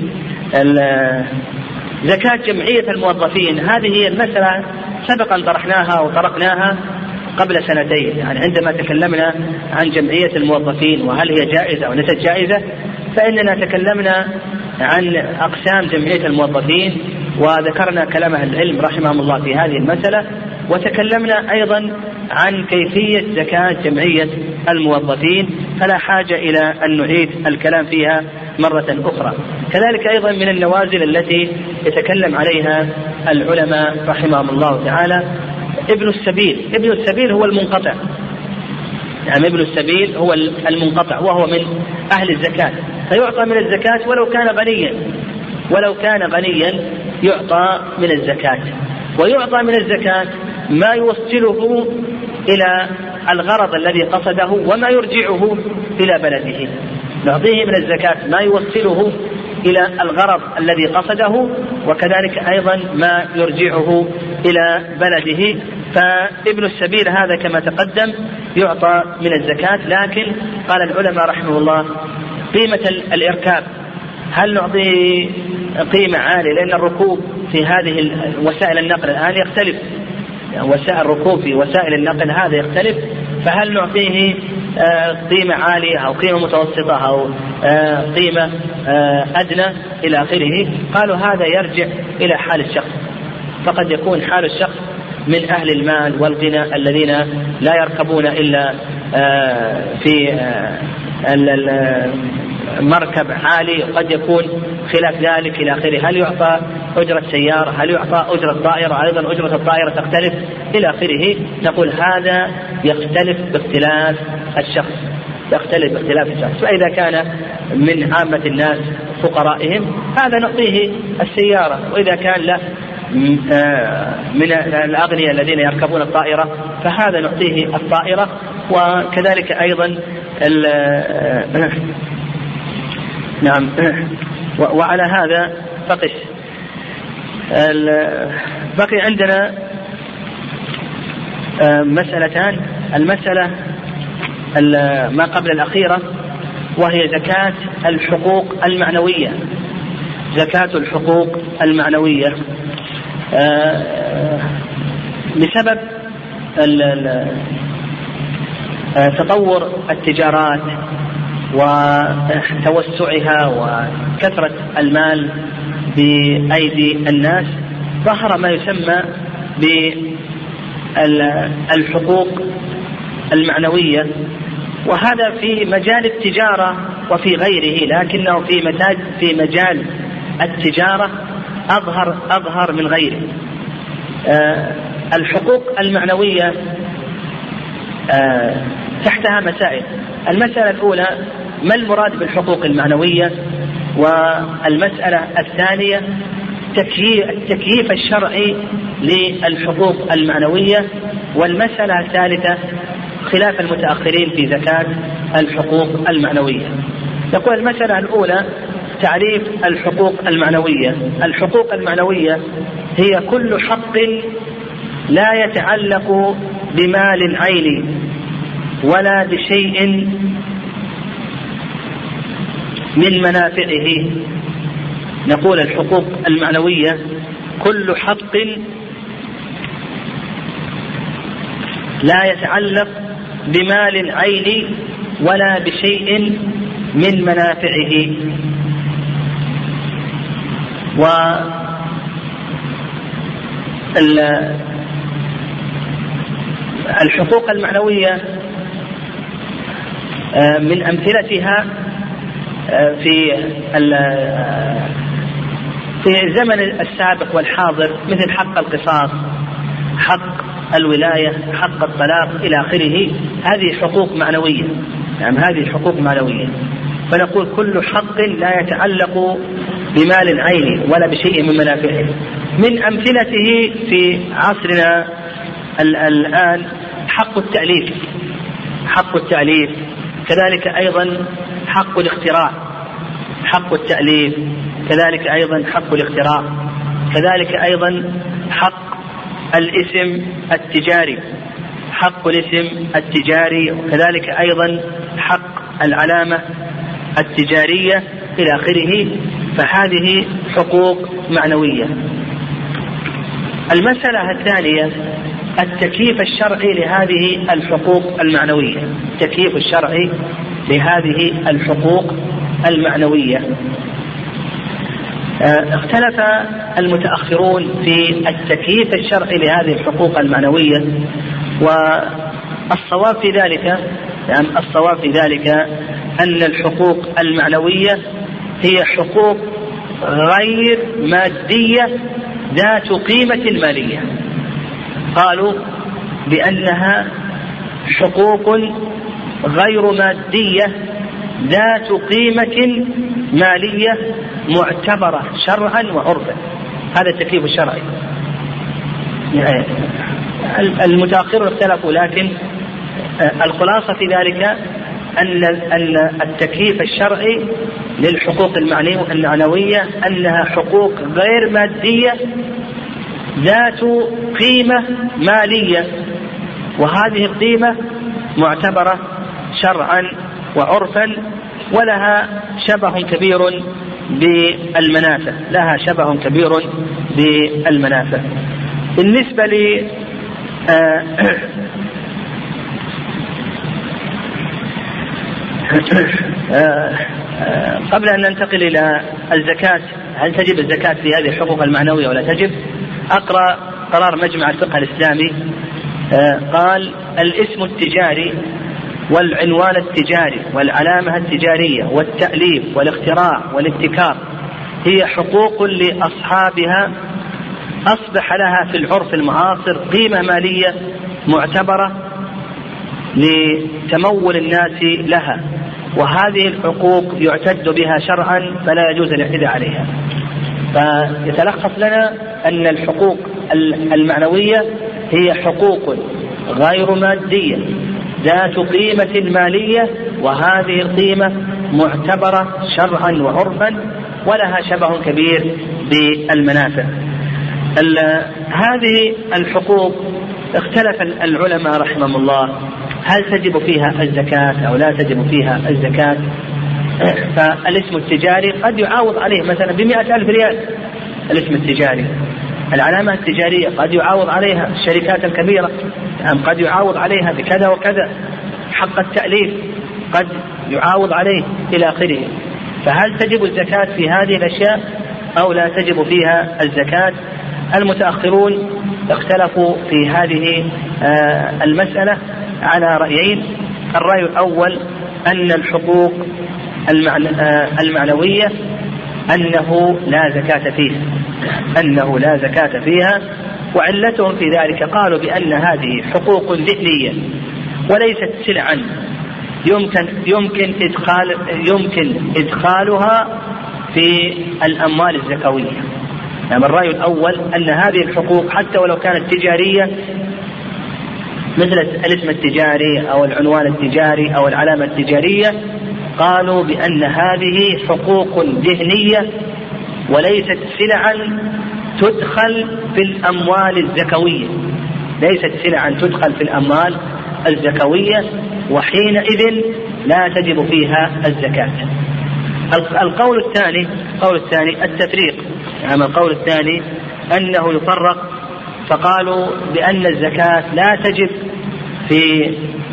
زكاة جمعية الموظفين هذه هي المسألة سبقا طرحناها وطرقناها قبل سنتين، يعني عندما تكلمنا عن جمعية الموظفين وهل هي جائزة أو ليست جائزة، فإننا تكلمنا عن أقسام جمعية الموظفين وذكرنا كلام أهل العلم رحمهم الله في هذه المسألة، وتكلمنا أيضا عن كيفية زكاة جمعية الموظفين، فلا حاجة إلى أن نعيد الكلام فيها مرة أخرى. كذلك أيضا من النوازل التي يتكلم عليها العلماء رحمهم الله تعالى ابن السبيل. ابن السبيل هو المنقطع، يعني ابن السبيل هو المنقطع وهو من أهل الزكاة، فيعطى من الزكاة ولو كان غنيا يعطى من الزكاة. ويعطى من الزكاة ما يوصله إلى الغرض الذي قصده وما يرجعه إلى بلده. نعطيه من الزكاة ما يوصله إلى الغرض الذي قصده، وكذلك أيضا ما يرجعه إلى بلده. فابن السبيل هذا كما تقدم يعطى من الزكاة. لكن قال العلماء رحمه الله قيمة الإركاب هل نعطيه قيمة عالية؟ لأن الركوب في هذه وسائل النقل الآن يختلف، وسائل الركوب في وسائل النقل هذا يختلف، فهل نعطيه قيمة عالية أو قيمة متوسطة أو قيمة أدنى إلى آخره؟ قالوا هذا يرجع إلى حال الشخص، فقد يكون حال الشخص من أهل المال والغنى الذين لا يركبون إلا في مركب عالي، قد يكون خلاف ذلك إلى آخره. هل يعطى أجرة سيارة؟ هل يعطى أجرة طائرة؟ أيضا أجرة الطائرة تختلف إلى آخره. نقول هذا يختلف باختلاف الشخص، يختلف باختلاف الشخص. فإذا كان من عامة الناس فقرائهم هذا نعطيه السيارة، وإذا كان له من الأغنياء الذين يركبون الطائرة فهذا نعطيه الطائرة. وكذلك أيضا نعم. وعلى هذا فقس. بقي عندنا مسألتان، المسألة ما قبل الأخيرة وهي زكاة الحقوق المعنوية. زكاة الحقوق المعنوية بسبب تطور التجارات وتوسعها وكثرة المال بأيدي الناس ظهر ما يسمى بالحقوق المعنوية، وهذا في مجال التجارة وفي غيره، لكنه في مجال التجارة أظهر من غيره. الحقوق المعنوية تحتها مسائل. المسألة الأولى ما المراد بالحقوق المعنوية، والمسألة الثانية التكييف الشرعي للحقوق المعنوية، والمسألة الثالثة خلاف المتأخرين في زكاة الحقوق المعنوية. نقول المسألة الأولى تعريف الحقوق المعنوية. الحقوق المعنوية هي كل حق لا يتعلق بمال عيني ولا بشيء من منافعه. نقول الحقوق المعنوية كل حق لا يتعلق بمال عيني ولا بشيء من منافعه. والحقوق المعنوية من أمثلتها في الزمن السابق والحاضر مثل حق القصاص، حق الولاية، حق الطلاق إلى آخره. هذه حقوق معنوية، يعني هذه حقوق معنوية. فنقول كل حق لا يتعلق بمال عيني ولا بشيء من منافعه. من أمثلته في عصرنا الآن حق التأليف، حق التأليف، كذلك أيضا حق الاختراع، حق التأليف، كذلك أيضا حق الاختراع، كذلك أيضا حق الاسم التجاري، حق الاسم التجاري، وكذلك أيضا حق العلامة التجارية إلى آخره. فهذه حقوق معنوية. المسألة الثانية التكييف الشرعي لهذه الحقوق المعنوية. التكييف الشرعي لهذه الحقوق المعنوية. اختلف المتأخرون في التكييف الشرعي لهذه الحقوق المعنوية، والصواب في ذلك الصواب في ذلك أن الحقوق المعنوية هي حقوق غير مادية ذات قيمة مالية. قالوا بأنها حقوق غير مادية ذات قيمة مالية معتبرة شرعا وعرفا. هذا التكييف الشرعي. المتأخرون اختلفوا، لكن الخلاصة في ذلك أن التكييف الشرعي للحقوق المعنوية أنها حقوق غير مادية ذات قيمة مالية، وهذه القيمة معتبرة شرعا وعرفا، ولها شبه كبير بالمنافع، لها شبه كبير بالمنافع. بالنسبة لي قبل أن ننتقل إلى الزكاة، هل تجب الزكاة في هذه الحقوق المعنوية ولا تجب؟ أقرأ قرار مجمع الفقه الإسلامي. قال: الاسم التجاري والعنوان التجاري والعلامة التجارية والتأليف والاختراع والابتكار هي حقوق لأصحابها أصبح لها في العرف المعاصر قيمة مالية معتبرة لتمول الناس لها، وهذه الحقوق يعتد بها شرعا فلا يجوز الاعتداء عليها. فيتلخص لنا أن الحقوق المعنوية هي حقوق غير مادية ذات قيمة مالية، وهذه القيمة معتبرة شرعا وعرفا ولها شبه كبير بالمنافع. هذه الحقوق اختلف العلماء رحمهم الله هل تجب فيها الزكاة أو لا تجب فيها الزكاة. فالاسم التجاري قد يعاوض عليه مثلا ب100,000 ريال، الاسم التجاري. العلامة التجارية قد يعاوض عليها الشركات الكبيرة، قد يعاوض عليها بكذا وكذا. حق التأليف قد يعاوض عليه إلى آخره. فهل تجب الزكاة في هذه الأشياء أو لا تجب فيها الزكاة؟ المتأخرون اختلفوا في هذه المسألة على رأيين. الرأي الأول أن الحقوق المعنوية أنه لا زكاة فيها، أنه لا زكاة فيها، وعلتهم في ذلك قالوا بأن هذه حقوق ذهنية وليست سلعا يمكن إدخالها في الأموال الزكوية. يعني الرأي الأول أن هذه الحقوق حتى ولو كانت تجارية مثل الاسم التجاري أو العنوان التجاري أو العلامة التجارية، قالوا بأن هذه حقوق ذهنية وليست سلعا تدخل في الأموال الزكوية، ليست سلعا تدخل في الأموال الزكوية، وحينئذ لا تجب فيها الزكاة. القول الثاني التفريق. يعني القول الثاني أنه يفرق، فقالوا بأن الزكاة لا تجب في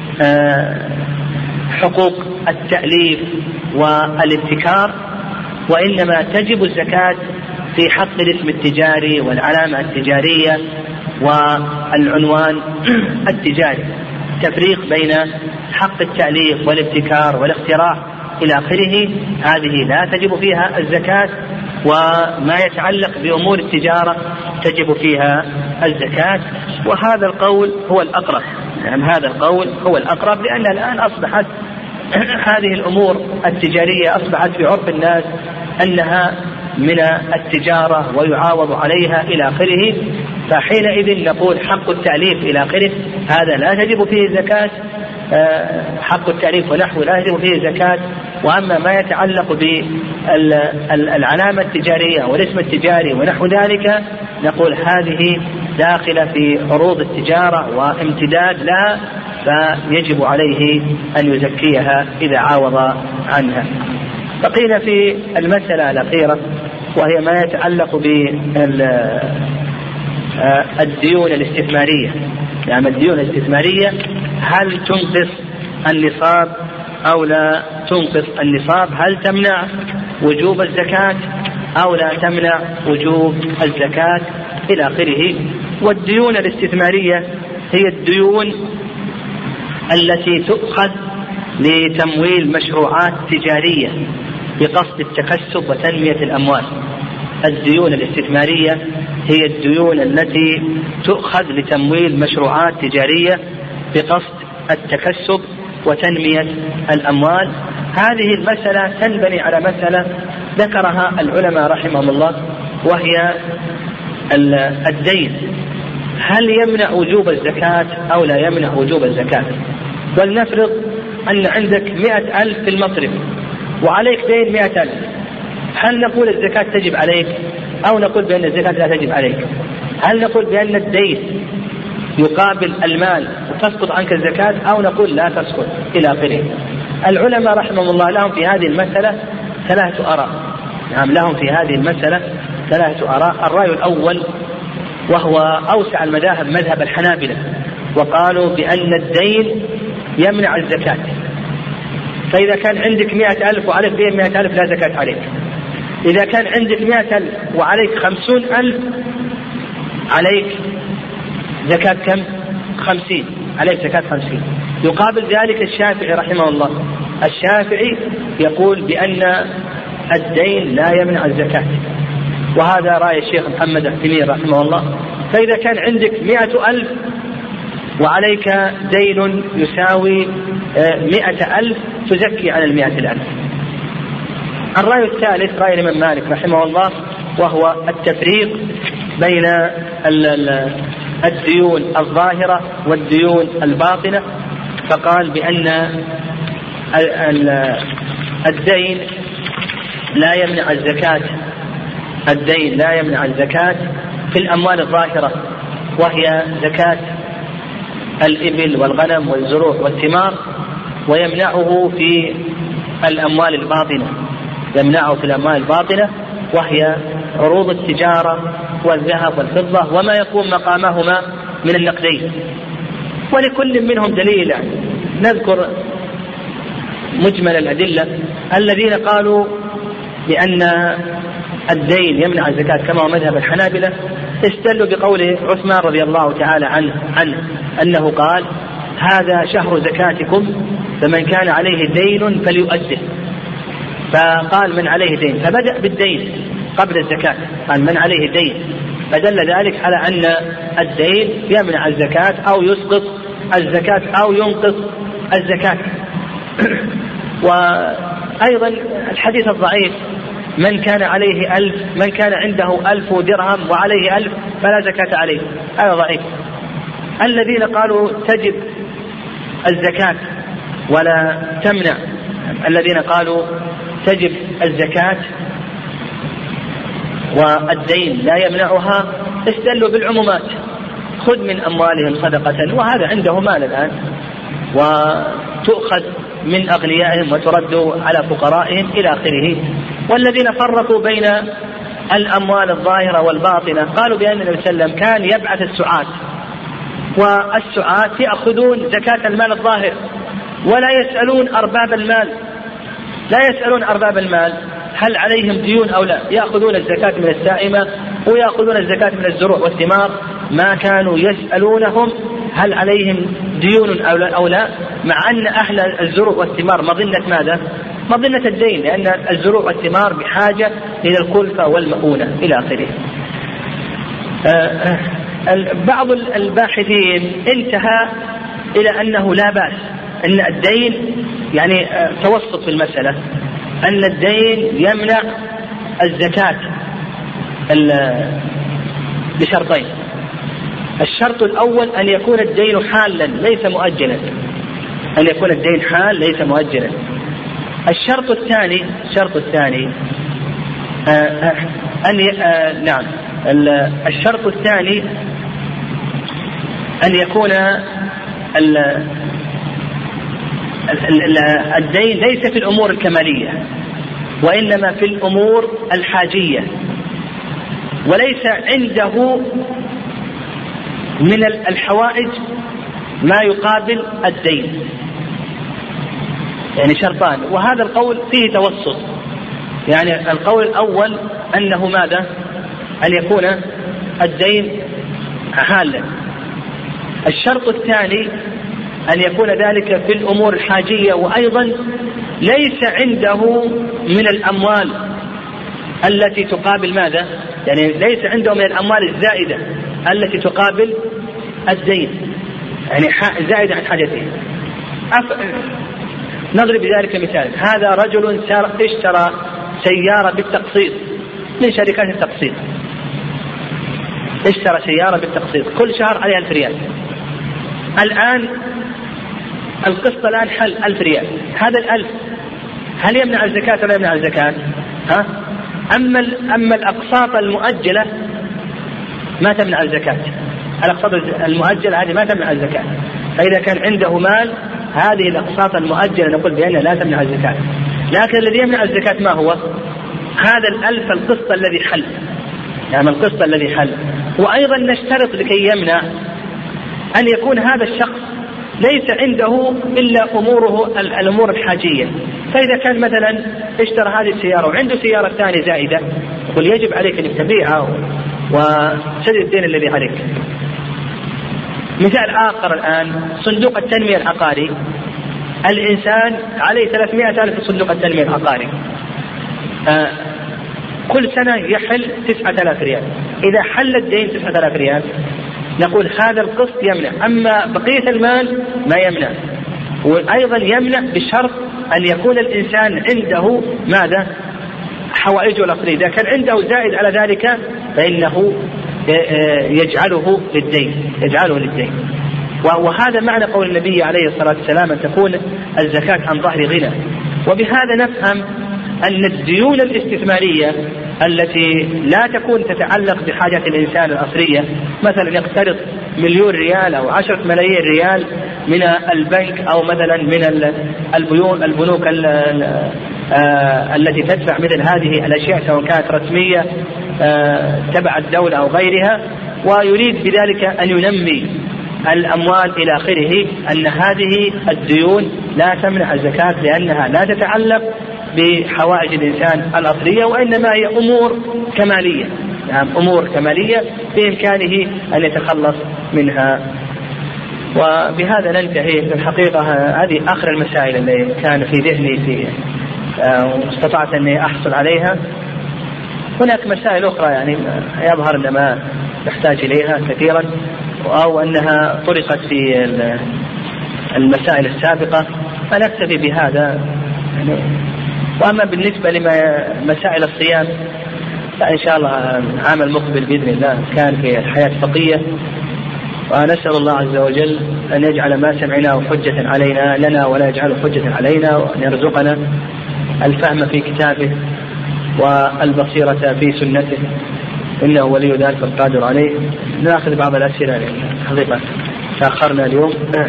حقوق التأليف والابتكار، وإنما تجب الزكاة في حق الاسم التجاري والعلامة التجارية والعنوان التجاري. تفريق بين حق التأليف والابتكار والاختراع إلى آخره، هذه لا تجب فيها الزكاة، وما يتعلق بأمور التجارة تجب فيها الزكاة. وهذا القول هو الأقرب، يعني هذا القول هو الأقرب، لأن الآن أصبحت هذه الأمور التجارية أصبحت في عرف الناس أنها من التجارة ويعاوض عليها إلى آخره. فحينئذ نقول حق التأليف إلى آخره هذا لا تجب فيه زكاة، حق التأليف ونحو لا تجب فيه زكاة. وأما ما يتعلق بالعلامة التجارية والاسم التجاري ونحو ذلك نقول هذه داخلة في عروض التجارة وامتداد لها، فيجب عليه أن يزكيها إذا عاوض عنها. فقيل في المسألة الأخيرة وهي ما يتعلق بالديون الاستثمارية. يعني الديون الاستثمارية هل تنقص النصاب أو لا تنقص النصاب؟ هل تمنع وجوب الزكاة أو لا تمنع وجوب الزكاة إلى آخره. والديون الاستثمارية هي الديون التي تؤخذ لتمويل مشروعات تجارية بقصد التكسب وتنمية الأموال. الديون الاستثمارية هي الديون التي تؤخذ لتمويل مشروعات تجارية بقصد التكسب وتنمية الأموال. هذه المسألة تنبني على مسألة ذكرها العلماء رحمهم الله، وهي الدين، هل يمنع وجوب الزكاة أو لا يمنع وجوب الزكاة؟ ولنفرض أن عندك 100,000 في المصرف وعليك دين 100,000، هل نقول الزكاة تجب عليك أو نقول بأن الزكاة لا تجب عليك؟ هل نقول بأن الدين يقابل المال تسقط عنك الزكاة أو نقول لا تسقط إلى آخره. العلماء رحمهم الله لهم في هذه المسألة ثلاثة آراء. نعم لهم في هذه المسألة ثلاثة آراء. الرأي الأول وهو أوسع المذاهب مذهب الحنابلة، وقالوا بأن الدين يمنع الزكاة. فإذا كان عندك 100,000 وعليك دين 100,000 لا زكاة عليك. إذا كان عندك 100,000 وعليك 50,000 عليك زكاة كم؟ 50. عليك زكاة 50. يقابل ذلك الشافعي رحمه الله. الشافعي يقول بأن الدين لا يمنع الزكاة، وهذا رأي الشيخ محمد التميمي رحمه الله. فإذا كان عندك 100,000 وعليك دين يساوي 100,000 تزكي على 100,000. الرأي الثالث رأي الإمام مالك رحمه الله، وهو التفريق بين الديون الظاهرة والديون الباطنة، فقال بأن الدين لا يمنع الزكاة. الدين لا يمنع الزكاة في الأموال الظاهرة، وهي زكاة الإبل والغنم والزروع والثمار، ويمنعه في الأموال الباطنة. يمنعه في الأموال الباطنة وهي عروض التجارة والذهب والفضة وما يقوم مقامهما من النقدين. ولكل منهم دليل. نذكر مجمل الأدلة. الذين قالوا بأن الدين يمنع الزكاة كما هو مذهب الحنابلة استدلوا بقول عثمان رضي الله تعالى عنه أنه قال: هذا شهر زكاتكم فمن كان عليه دين فليؤده. فقال من عليه دين، فبدأ بالدين قبل الزكاة، قال من عليه دين، فدل ذلك على أن الدين يمنع الزكاة أو يسقط الزكاة أو ينقص الزكاة. وأيضا الحديث الضعيف: من كان عليه 1000، من كان عنده 1000 درهم وعليه 1000 فلا زكاة عليه، هذا ضعيف. الذين قالوا تجب الزكاة ولا تمنع، الذين قالوا تجب الزكاة والدين لا يمنعها استدلوا بالعمومات: خذ من أموالهم صدقة، وهذا عنده مال الآن، وتؤخذ من أغنيائهم وترد على فقرائهم إلى آخره. والذين فرقوا بين الأموال الظاهرة والباطنة قالوا بأن النبي صلى الله عليه وسلم كان يبعث السعاة، والسعاة يأخذون زكاة المال الظاهر ولا يسألون أرباب المال، لا يسألون أرباب المال هل عليهم ديون أو لا، يأخذون الزكاة من السائمة ويأخذون الزكاة من الزروع والثمار، ما كانوا يسألونهم هل عليهم ديون أو لا، مع أن أهل الزروع والثمار مظنة ماذا؟ مظنة الدين، لأن الزروع والثمار بحاجة إلى الكلفة والمؤونة إلى آخره. بعض الباحثين انتهى إلى أنه لا بأس أن الدين، يعني توسط في المسألة، أن الدين يمنع الزكاة بشرطين. الشرط الأول أن يكون الدين حالا ليس مؤجلا، أن يكون الدين حال ليس مؤجلا. الشرط الثاني الشرط الثاني أن يكون الدين ليس في الأمور الكمالية وإنما في الأمور الحاجية، وليس عنده من الحوائج ما يقابل الدين. يعني شرطان، وهذا القول فيه توسط. يعني القول الأول أنه ماذا؟ أن يكون الدين حالا. الشرط الثاني أن يكون ذلك في الأمور الحاجية، وأيضا ليس عنده من الأموال التي تقابل ماذا؟ يعني ليس عنده من الأموال الزائدة التي تقابل الدين، يعني زائدة عن حاجته. نضرب بذلك مثال: هذا رجل اشترى سيارة بالتقسيط من شركات التقسيط، اشترى سيارة بالتقسيط كل شهر عليها 1000 ريال. الآن القسط الآن حل 1000 ريال، هذا 1000 هل يمنع الزكاة ولا يمنع الزكاة؟ أما الأقساط المؤجلة ما تمنع الزكاة. الأقساط المؤجلة هذه ما تمنع الزكاة. فإذا كان عنده مال هذه الأقساط المؤجلة نقول بأنها لا تمنع الزكاة. لكن الذي يمنع الزكاة ما هو؟ هذا الألف القسط الذي حل، يعني القسط الذي حل. وأيضا نشترط لكي يمنع أن يكون هذا الشخص ليس عنده إلا أموره الأمور الحاجية. فإذا كان مثلا اشترى هذه السيارة وعنده سيارة ثانية زائدة يقول يجب عليك أن تبيعها وسدد الدين الذي عليك. مثال آخر الآن صندوق التنمية العقاري، الإنسان عليه 300,000 في صندوق التنمية العقاري، كل سنة يحل 9,000 ريال. إذا حل الدين 9,000 ريال نقول هذا القسط يمنع، أما بقية المال ما يمنع. وأيضا يمنع بشرط أن يكون الإنسان عنده ماذا؟ حوائجه الأصلية. إذا كان عنده زائد على ذلك فإنه يجعله للدين. وهذا معنى قول النبي عليه الصلاة والسلام أن تكون الزكاة عن ظهر غنى. وبهذا نفهم أن الديون الاستثمارية التي لا تكون تتعلق بحاجات الإنسان الأصلية، مثلا يقترض 1,000,000 ريال أو 10 ملايين ريال من البنك أو مثلا من البنوك التي تدفع مثل هذه الأشياء سواء كانت رسمية تبع الدولة أو غيرها، ويريد بذلك أن ينمي الأموال إلى آخره، أن هذه الديون لا تمنع الزكاة لأنها لا تتعلق بحوائج الإنسان الأصلية، وإنما هي أمور كمالية، يعني أمور كمالية بإمكانه أن يتخلص منها. وبهذا ننتهي. في الحقيقة هذه آخر المسائل اللي كان في ذهني واستطعت أني أحصل عليها. هناك مسائل أخرى يعني يظهر أن ما نحتاج إليها كثيرا أو أنها طرقت في المسائل السابقة، فنكتفي بهذا يعني. وأما بالنسبة لمسائل الصيام فإن شاء الله العام المقبل بإذن الله كان في الحياة الفقهية، ونسأل الله عز وجل أن يجعل ما سمعناه حجة علينا لنا ولا يجعله حجة علينا، وأن يرزقنا الفهم في كتابه والبصيرة في سنته، إنه ولي ذلك القادر عليه. نأخذ بعض الأسئلة حقيقة تأخرنا اليوم.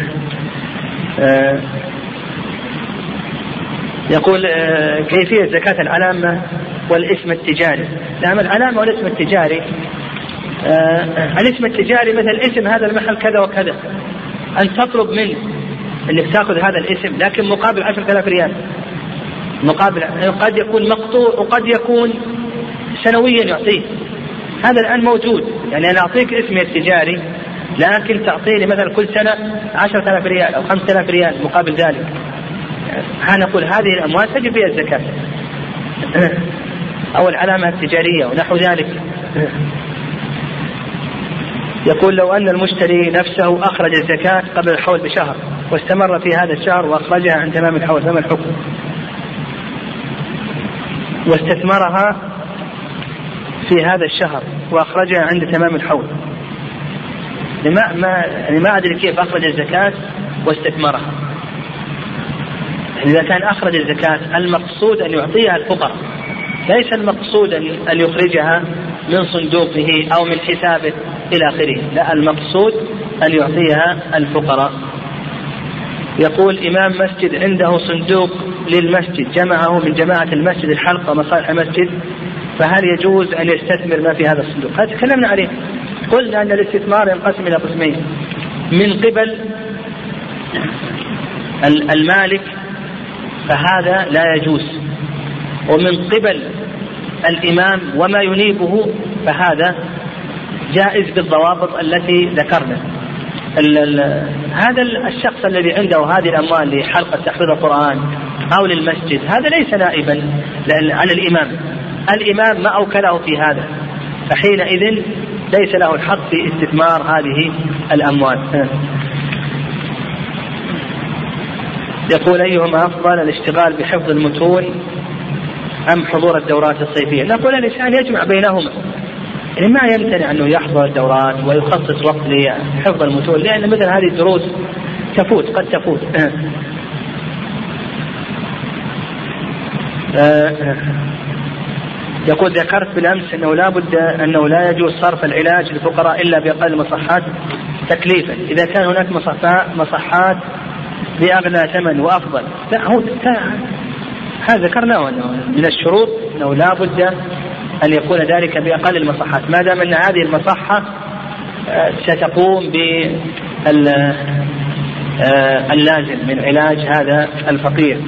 يقول كيفية زكاة العلامة والاسم التجاري؟ نعم، العلامة والاسم التجاري، الاسم التجاري مثل اسم هذا المحل كذا وكذا، أن تطلب منه أنك تأخذ هذا الاسم لكن مقابل 10,000 ريال، مقابل قد يكون مقطوع وقد يكون سنويا يعطيه. هذا الآن موجود، يعني أنا أعطيك اسمي التجاري لكن تعطيني مثلا كل سنة 10,000 ريال أو 5,000 ريال مقابل ذلك. نقول هذه الأموال تجب فيها الزكاة أو العلامة التجارية ونحو ذلك. يقول لو أن المشتري نفسه أخرج الزكاة قبل الحول بشهر واستمر في هذا الشهر وأخرجها عند تمام الحول فما الحكم؟ واستثمرها في هذا الشهر وأخرجها عند تمام الحول، ما أدري كيف أخرج الزكاة واستثمرها. إذا كان أخرج الزكاة المقصود أن يعطيها الفقراء، ليس المقصود أن يخرجها من صندوقه أو من حسابه إلى آخره، لا، المقصود أن يعطيها الفقراء. يقول إمام مسجد عنده صندوق للمسجد جمعه من جماعة المسجد الحلقة ومصالح المسجد، فهل يجوز أن يستثمر ما في هذا الصندوق؟ هذا تكلمنا عليه، قلنا أن الاستثمار ينقسم إلى قسمين: من قبل المالك فهذا لا يجوز، ومن قبل الإمام وما ينيبه فهذا جائز بالضوابط التي ذكرنا. هذا الشخص الذي عنده هذه الأموال لحلقة تحفيظ القرآن أو للمسجد هذا ليس نائبا عن الإمام، الإمام ما أوكله في هذا، فحينئذ ليس له الحق في استثمار هذه الأموال. يقول أيهما أفضل، الاشتغال بحفظ المتون أم حضور الدورات الصيفية؟ نقول الإنسان يجمع بينهما، يعني ما يمتنع أنه يحضر الدورات ويخصص وقت لحفظ المتون، لأن مثل هذه الدروس تفوت، قد تفوت. يقول ذكرت بالأمس أنه لا يجوز صرف العلاج للفقراء إلا بأقل المصحات، تكليفا إذا كان هناك مصحات بأغلى ثمن وأفضل. هذا ذكرناه من الشروط أنه لا بد أن يكون ذلك بأقل المصحات، ما دام أن هذه المصحة ستقوم باللازم من علاج هذا الفقير.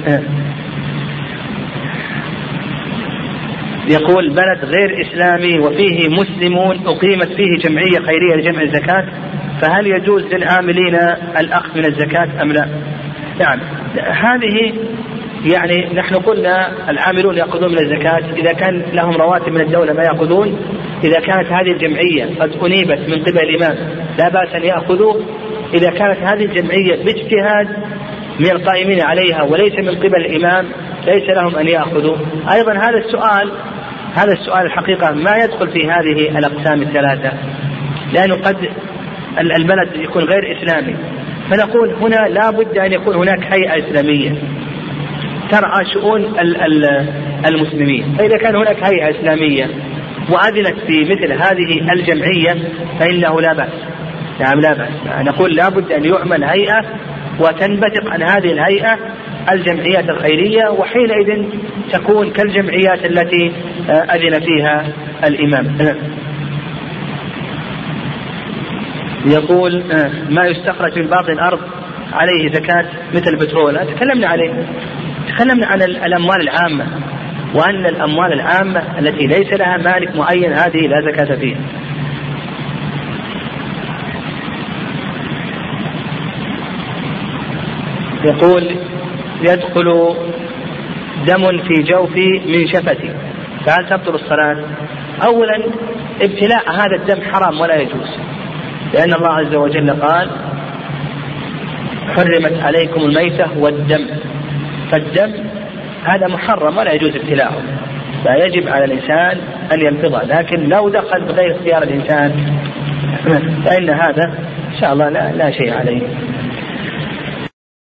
يقول بلد غير إسلامي وفيه مسلمون أقيمت فيه جمعية خيرية لجمع الزكاة، فهل يجوز للعاملين الأخذ من الزكاة أم لا؟ نعم، هذه يعني نحن قلنا العاملون يأخذون من الزكاة إذا كان لهم رواتب من الدولة ما يأخذون. إذا كانت هذه الجمعية قد أنيبت من قبل الإمام لا بأس أن يأخذوا. إذا كانت هذه الجمعية باجتهاد من القائمين عليها وليس من قبل الإمام ليس لهم أن يأخذوا. أيضا هذا السؤال الحقيقة ما يدخل في هذه الأقسام الثلاثة، لأنه قد البلد يكون غير إسلامي، فنقول هنا لا بد أن يكون هناك هيئة إسلامية ترعى شؤون المسلمين. فإذا كان هناك هيئة إسلامية وأذنت في مثل هذه الجمعية فإنه لا بأس. نعم لا بأس. نقول لا بد أن يعمل هيئة وتنبثق عن هذه الهيئة الجمعيات الخيرية، وحينئذ تكون كالجمعيات التي أذن فيها الإمام. يقول ما يستخرج من باطن الأرض عليه زكاة مثل البترول، تكلمنا عن الأموال العامة، وأن الأموال العامة التي ليس لها مالك معين هذه لا زكاة فيها. يقول يدخل دم في جوفي من شفتي فهل تبطل الصلاة؟ أولا ابتلاء هذا الدم حرام ولا يجوز، لأن الله عز وجل قال حرمت عليكم الميتة والدم، فالدم هذا محرم ولا يجوز ابتلاعه، فيجب على الإنسان أن ينفضه. لكن لو دخل بغير اختيار الإنسان فإن هذا إن شاء الله لا شيء عليه.